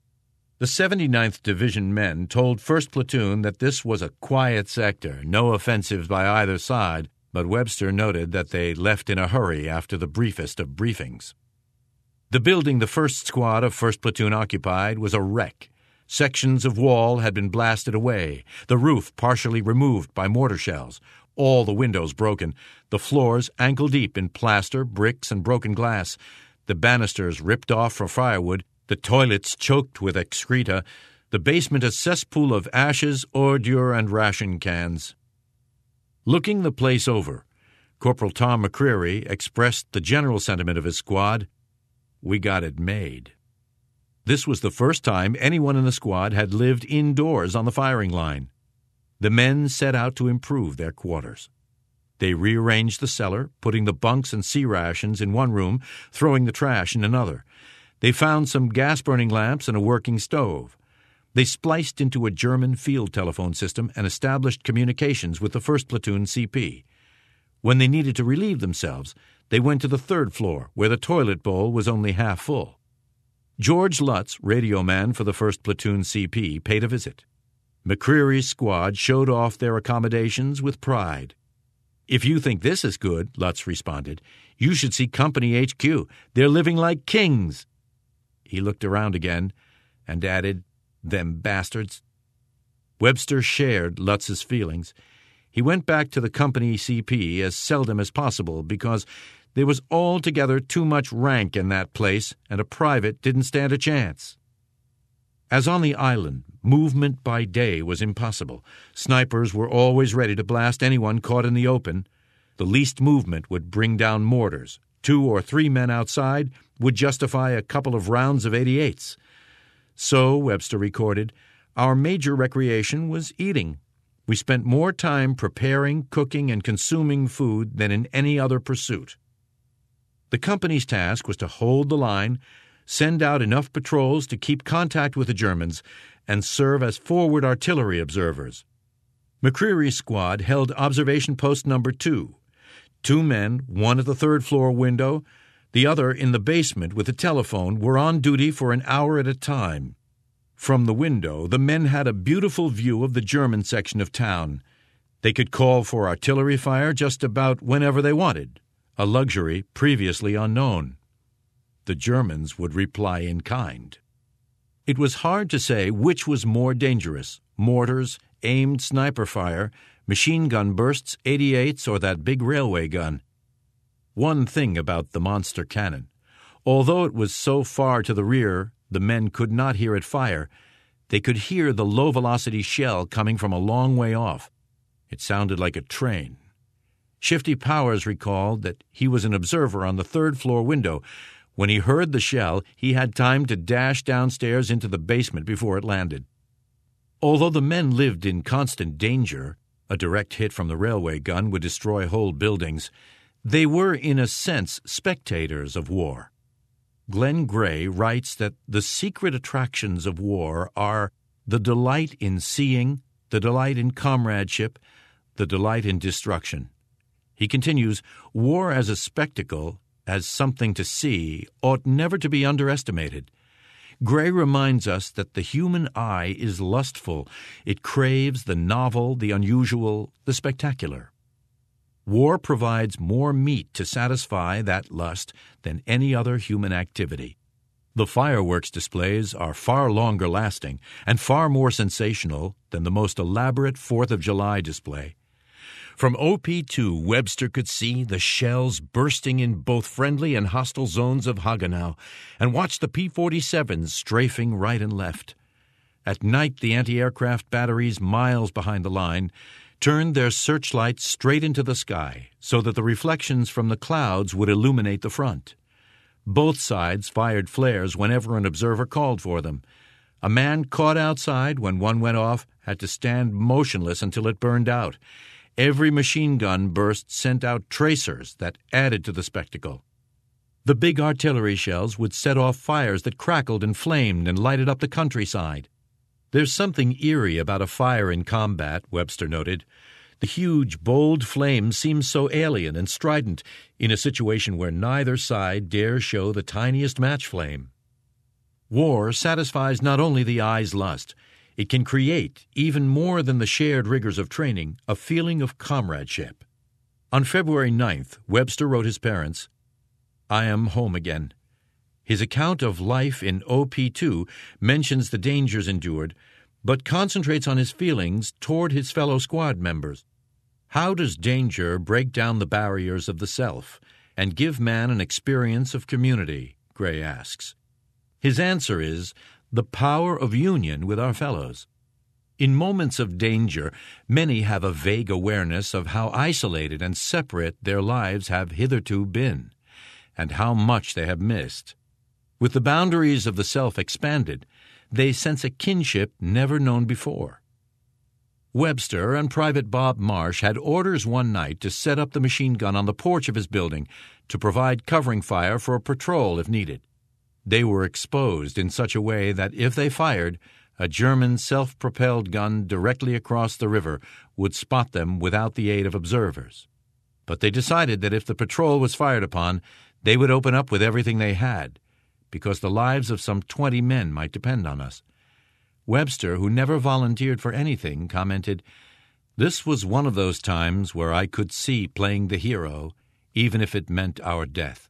The seventy-ninth Division men told first Platoon that this was a quiet sector, no offensives by either side, but Webster noted that they left in a hurry after the briefest of briefings. The building the first squad of first Platoon occupied was a wreck. Sections of wall had been blasted away, the roof partially removed by mortar shells, all the windows broken, the floors ankle-deep in plaster, bricks, and broken glass, the banisters ripped off for firewood, the toilets choked with excreta, the basement a cesspool of ashes, ordure, and ration cans. Looking the place over, Corporal Tom McCreary expressed the general sentiment of his squad: "We got it made." This was the first time anyone in the squad had lived indoors on the firing line. The men set out to improve their quarters. They rearranged the cellar, putting the bunks and sea rations in one room, throwing the trash in another. They found some gas-burning lamps and a working stove. They spliced into a German field telephone system and established communications with the first Platoon C P. When they needed to relieve themselves, they went to the third floor, where the toilet bowl was only half full. George Lutz, radio man for the first Platoon C P, paid a visit. McCreary's squad showed off their accommodations with pride. "If you think this is good," Lutz responded, "you should see Company H Q. They're living like kings." He looked around again and added, "Them bastards." Webster shared Lutz's feelings. He went back to the company C P as seldom as possible because there was altogether too much rank in that place, and a private didn't stand a chance. As on the island, movement by day was impossible. Snipers were always ready to blast anyone caught in the open. The least movement would bring down mortars. Two or three men outside would justify a couple of rounds of eighty-eights. So, Webster recorded, our major recreation was eating. We spent more time preparing, cooking, and consuming food than in any other pursuit. The company's task was to hold the line, send out enough patrols to keep contact with the Germans, and serve as forward artillery observers. McCreary's squad held observation post number two. Two men, one at the third-floor window, the other in the basement with a telephone, were on duty for an hour at a time. From the window, the men had a beautiful view of the German section of town. They could call for artillery fire just about whenever they wanted, a luxury previously unknown. The Germans would reply in kind. It was hard to say which was more dangerous, mortars, aimed sniper fire, machine gun bursts, eighty-eights, or that big railway gun. One thing about the monster cannon. Although it was so far to the rear the men could not hear it fire, they could hear the low-velocity shell coming from a long way off. It sounded like a train. Shifty Powers recalled that he was an observer on the third-floor window. When he heard the shell, he had time to dash downstairs into the basement before it landed. Although the men lived in constant danger, a direct hit from the railway gun would destroy whole buildings, they were, in a sense, spectators of war. Glenn Gray writes that the secret attractions of war are the delight in seeing, the delight in comradeship, the delight in destruction. He continues, war as a spectacle, as something to see, ought never to be underestimated. Gray reminds us that the human eye is lustful. It craves the novel, the unusual, the spectacular. War provides more meat to satisfy that lust than any other human activity. The fireworks displays are far longer lasting and far more sensational than the most elaborate Fourth of July display. From O P two, Webster could see the shells bursting in both friendly and hostile zones of Hagenau and watch the P forty-sevens strafing right and left. At night, the anti-aircraft batteries miles behind the line turned their searchlights straight into the sky so that the reflections from the clouds would illuminate the front. Both sides fired flares whenever an observer called for them. A man caught outside when one went off had to stand motionless until it burned out. Every machine gun burst sent out tracers that added to the spectacle. The big artillery shells would set off fires that crackled and flamed and lighted up the countryside. There's something eerie about a fire in combat, Webster noted. The huge, bold flame seems so alien and strident in a situation where neither side dares show the tiniest match flame. War satisfies not only the eye's lust, it can create, even more than the shared rigors of training, a feeling of comradeship. On February ninth, Webster wrote his parents, "I am home again." His account of life in O P two mentions the dangers endured, but concentrates on his feelings toward his fellow squad members. How does danger break down the barriers of the self and give man an experience of community? Gray asks. His answer is the power of union with our fellows. In moments of danger, many have a vague awareness of how isolated and separate their lives have hitherto been, and how much they have missed. With the boundaries of the self expanded, they sense a kinship never known before. Webster and Private Bob Marsh had orders one night to set up the machine gun on the porch of his building to provide covering fire for a patrol if needed. They were exposed in such a way that if they fired, a German self-propelled gun directly across the river would spot them without the aid of observers. But they decided that if the patrol was fired upon, they would open up with everything they had, because the lives of some twenty men might depend on us. Webster, who never volunteered for anything, commented, "This was one of those times where I could see playing the hero, even if it meant our death."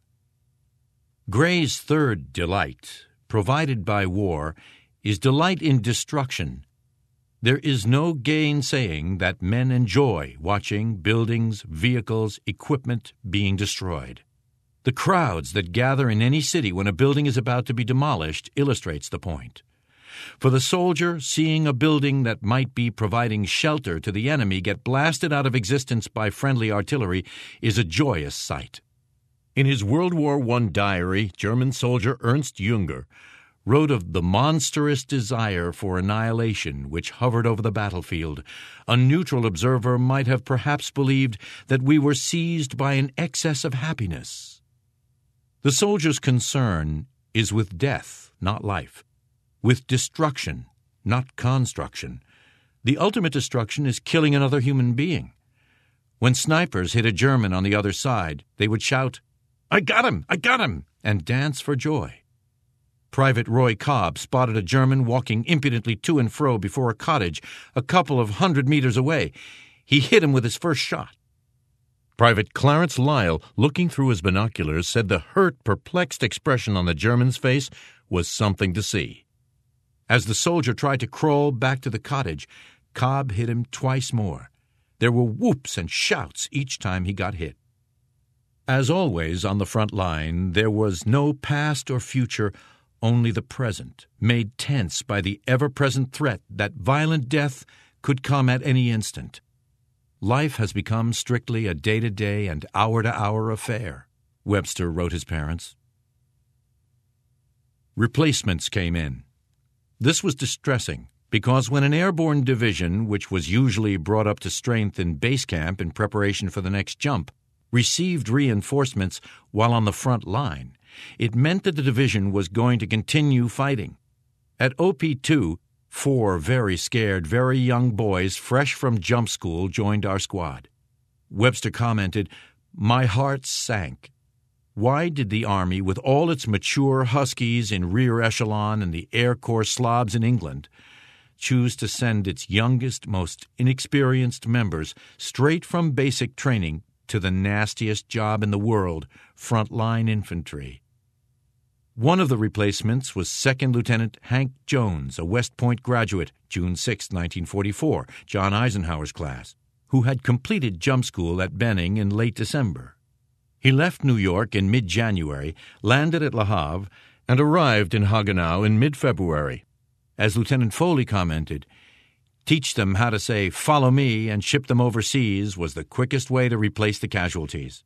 Gray's third delight, provided by war, is delight in destruction. There is no gainsaying that men enjoy watching buildings, vehicles, equipment being destroyed. The crowds that gather in any city when a building is about to be demolished illustrates the point. For the soldier, seeing a building that might be providing shelter to the enemy get blasted out of existence by friendly artillery is a joyous sight. In his World War One diary, German soldier Ernst Junger wrote of the monstrous desire for annihilation which hovered over the battlefield. A neutral observer might have perhaps believed that we were seized by an excess of happiness. The soldier's concern is with death, not life, with destruction, not construction. The ultimate destruction is killing another human being. When snipers hit a German on the other side, they would shout, "I got him! I got him!" and dance for joy. Private Roy Cobb spotted a German walking impudently to and fro before a cottage a couple of hundred meters away. He hit him with his first shot. Private Clarence Lyle, looking through his binoculars, said the hurt, perplexed expression on the German's face was something to see. As the soldier tried to crawl back to the cottage, Cobb hit him twice more. There were whoops and shouts each time he got hit. As always on the front line, there was no past or future, only the present, made tense by the ever-present threat that violent death could come at any instant. Life has become strictly a day-to-day and hour-to-hour affair, Webster wrote his parents. Replacements came in. This was distressing, because when an airborne division, which was usually brought up to strength in base camp in preparation for the next jump, received reinforcements while on the front line, it meant that the division was going to continue fighting. At O P two, four very scared, very young boys fresh from jump school joined our squad. Webster commented, "My heart sank. Why did the Army, with all its mature Huskies in rear echelon and the Air Corps slobs in England, choose to send its youngest, most inexperienced members straight from basic training to the nastiest job in the world, frontline infantry. One of the replacements was Second Lieutenant Hank Jones, a West Point graduate, June sixth, nineteen forty-four, John Eisenhower's class, who had completed jump school at Benning in late December. He left New York in mid-January, landed at Le Havre, and arrived in Haguenau in mid-February. As Lieutenant Foley commented, "Teach them how to say, 'Follow me,' and ship them overseas was the quickest way to replace the casualties."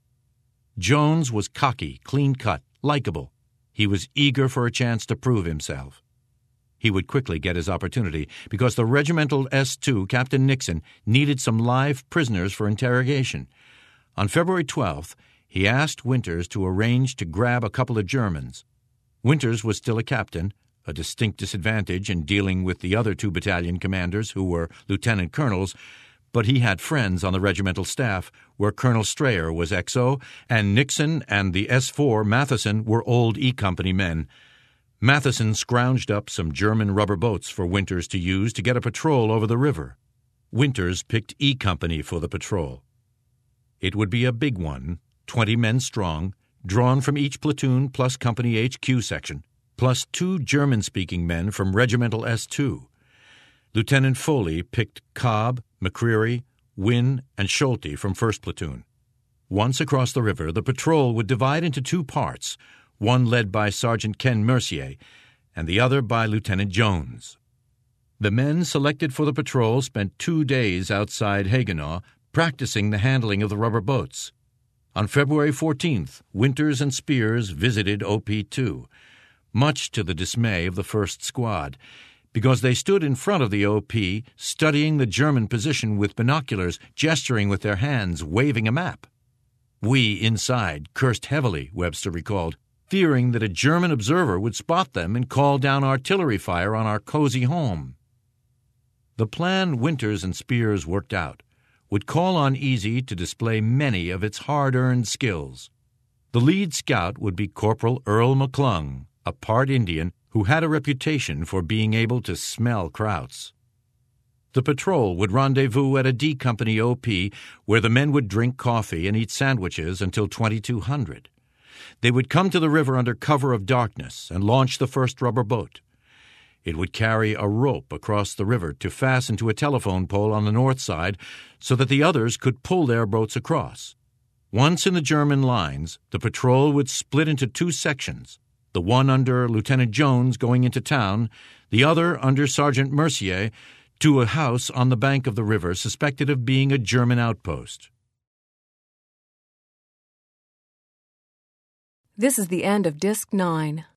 Jones was cocky, clean-cut, likable. He was eager for a chance to prove himself. He would quickly get his opportunity because the regimental S two, Captain Nixon, needed some live prisoners for interrogation. On February twelfth, he asked Winters to arrange to grab a couple of Germans. Winters was still a captain, a distinct disadvantage in dealing with the other two battalion commanders who were lieutenant colonels, but he had friends on the regimental staff where Colonel Strayer was X O, and Nixon and the S four, Matheson, were old E Company men. Matheson scrounged up some German rubber boats for Winters to use to get a patrol over the river. Winters picked E Company for the patrol. It would be a big one, twenty men strong, drawn from each platoon plus Company H Q section, plus two German-speaking men from Regimental S two. Lieutenant Foley picked Cobb, McCreary, Wynne, and Schulte from first Platoon. Once across the river, the patrol would divide into two parts, one led by Sergeant Ken Mercier and the other by Lieutenant Jones. The men selected for the patrol spent two days outside Haguenau practicing the handling of the rubber boats. On February fourteenth, Winters and Spears visited O P two, much to the dismay of the first squad, because they stood in front of the O P, studying the German position with binoculars, gesturing with their hands, waving a map. We, inside, cursed heavily, Webster recalled, fearing that a German observer would spot them and call down artillery fire on our cozy home. The plan Winters and Spears worked out would call on Easy to display many of its hard-earned skills. The lead scout would be Corporal Earl McClung, a part Indian who had a reputation for being able to smell krauts. The patrol would rendezvous at a D Company O P where the men would drink coffee and eat sandwiches until twenty-two hundred. They would come to the river under cover of darkness and launch the first rubber boat. It would carry a rope across the river to fasten to a telephone pole on the north side so that the others could pull their boats across. Once in the German lines, the patrol would split into two sections, the one under Lieutenant Jones going into town, the other under Sergeant Mercier, to a house on the bank of the river suspected of being a German outpost. This is the end of Disc nine.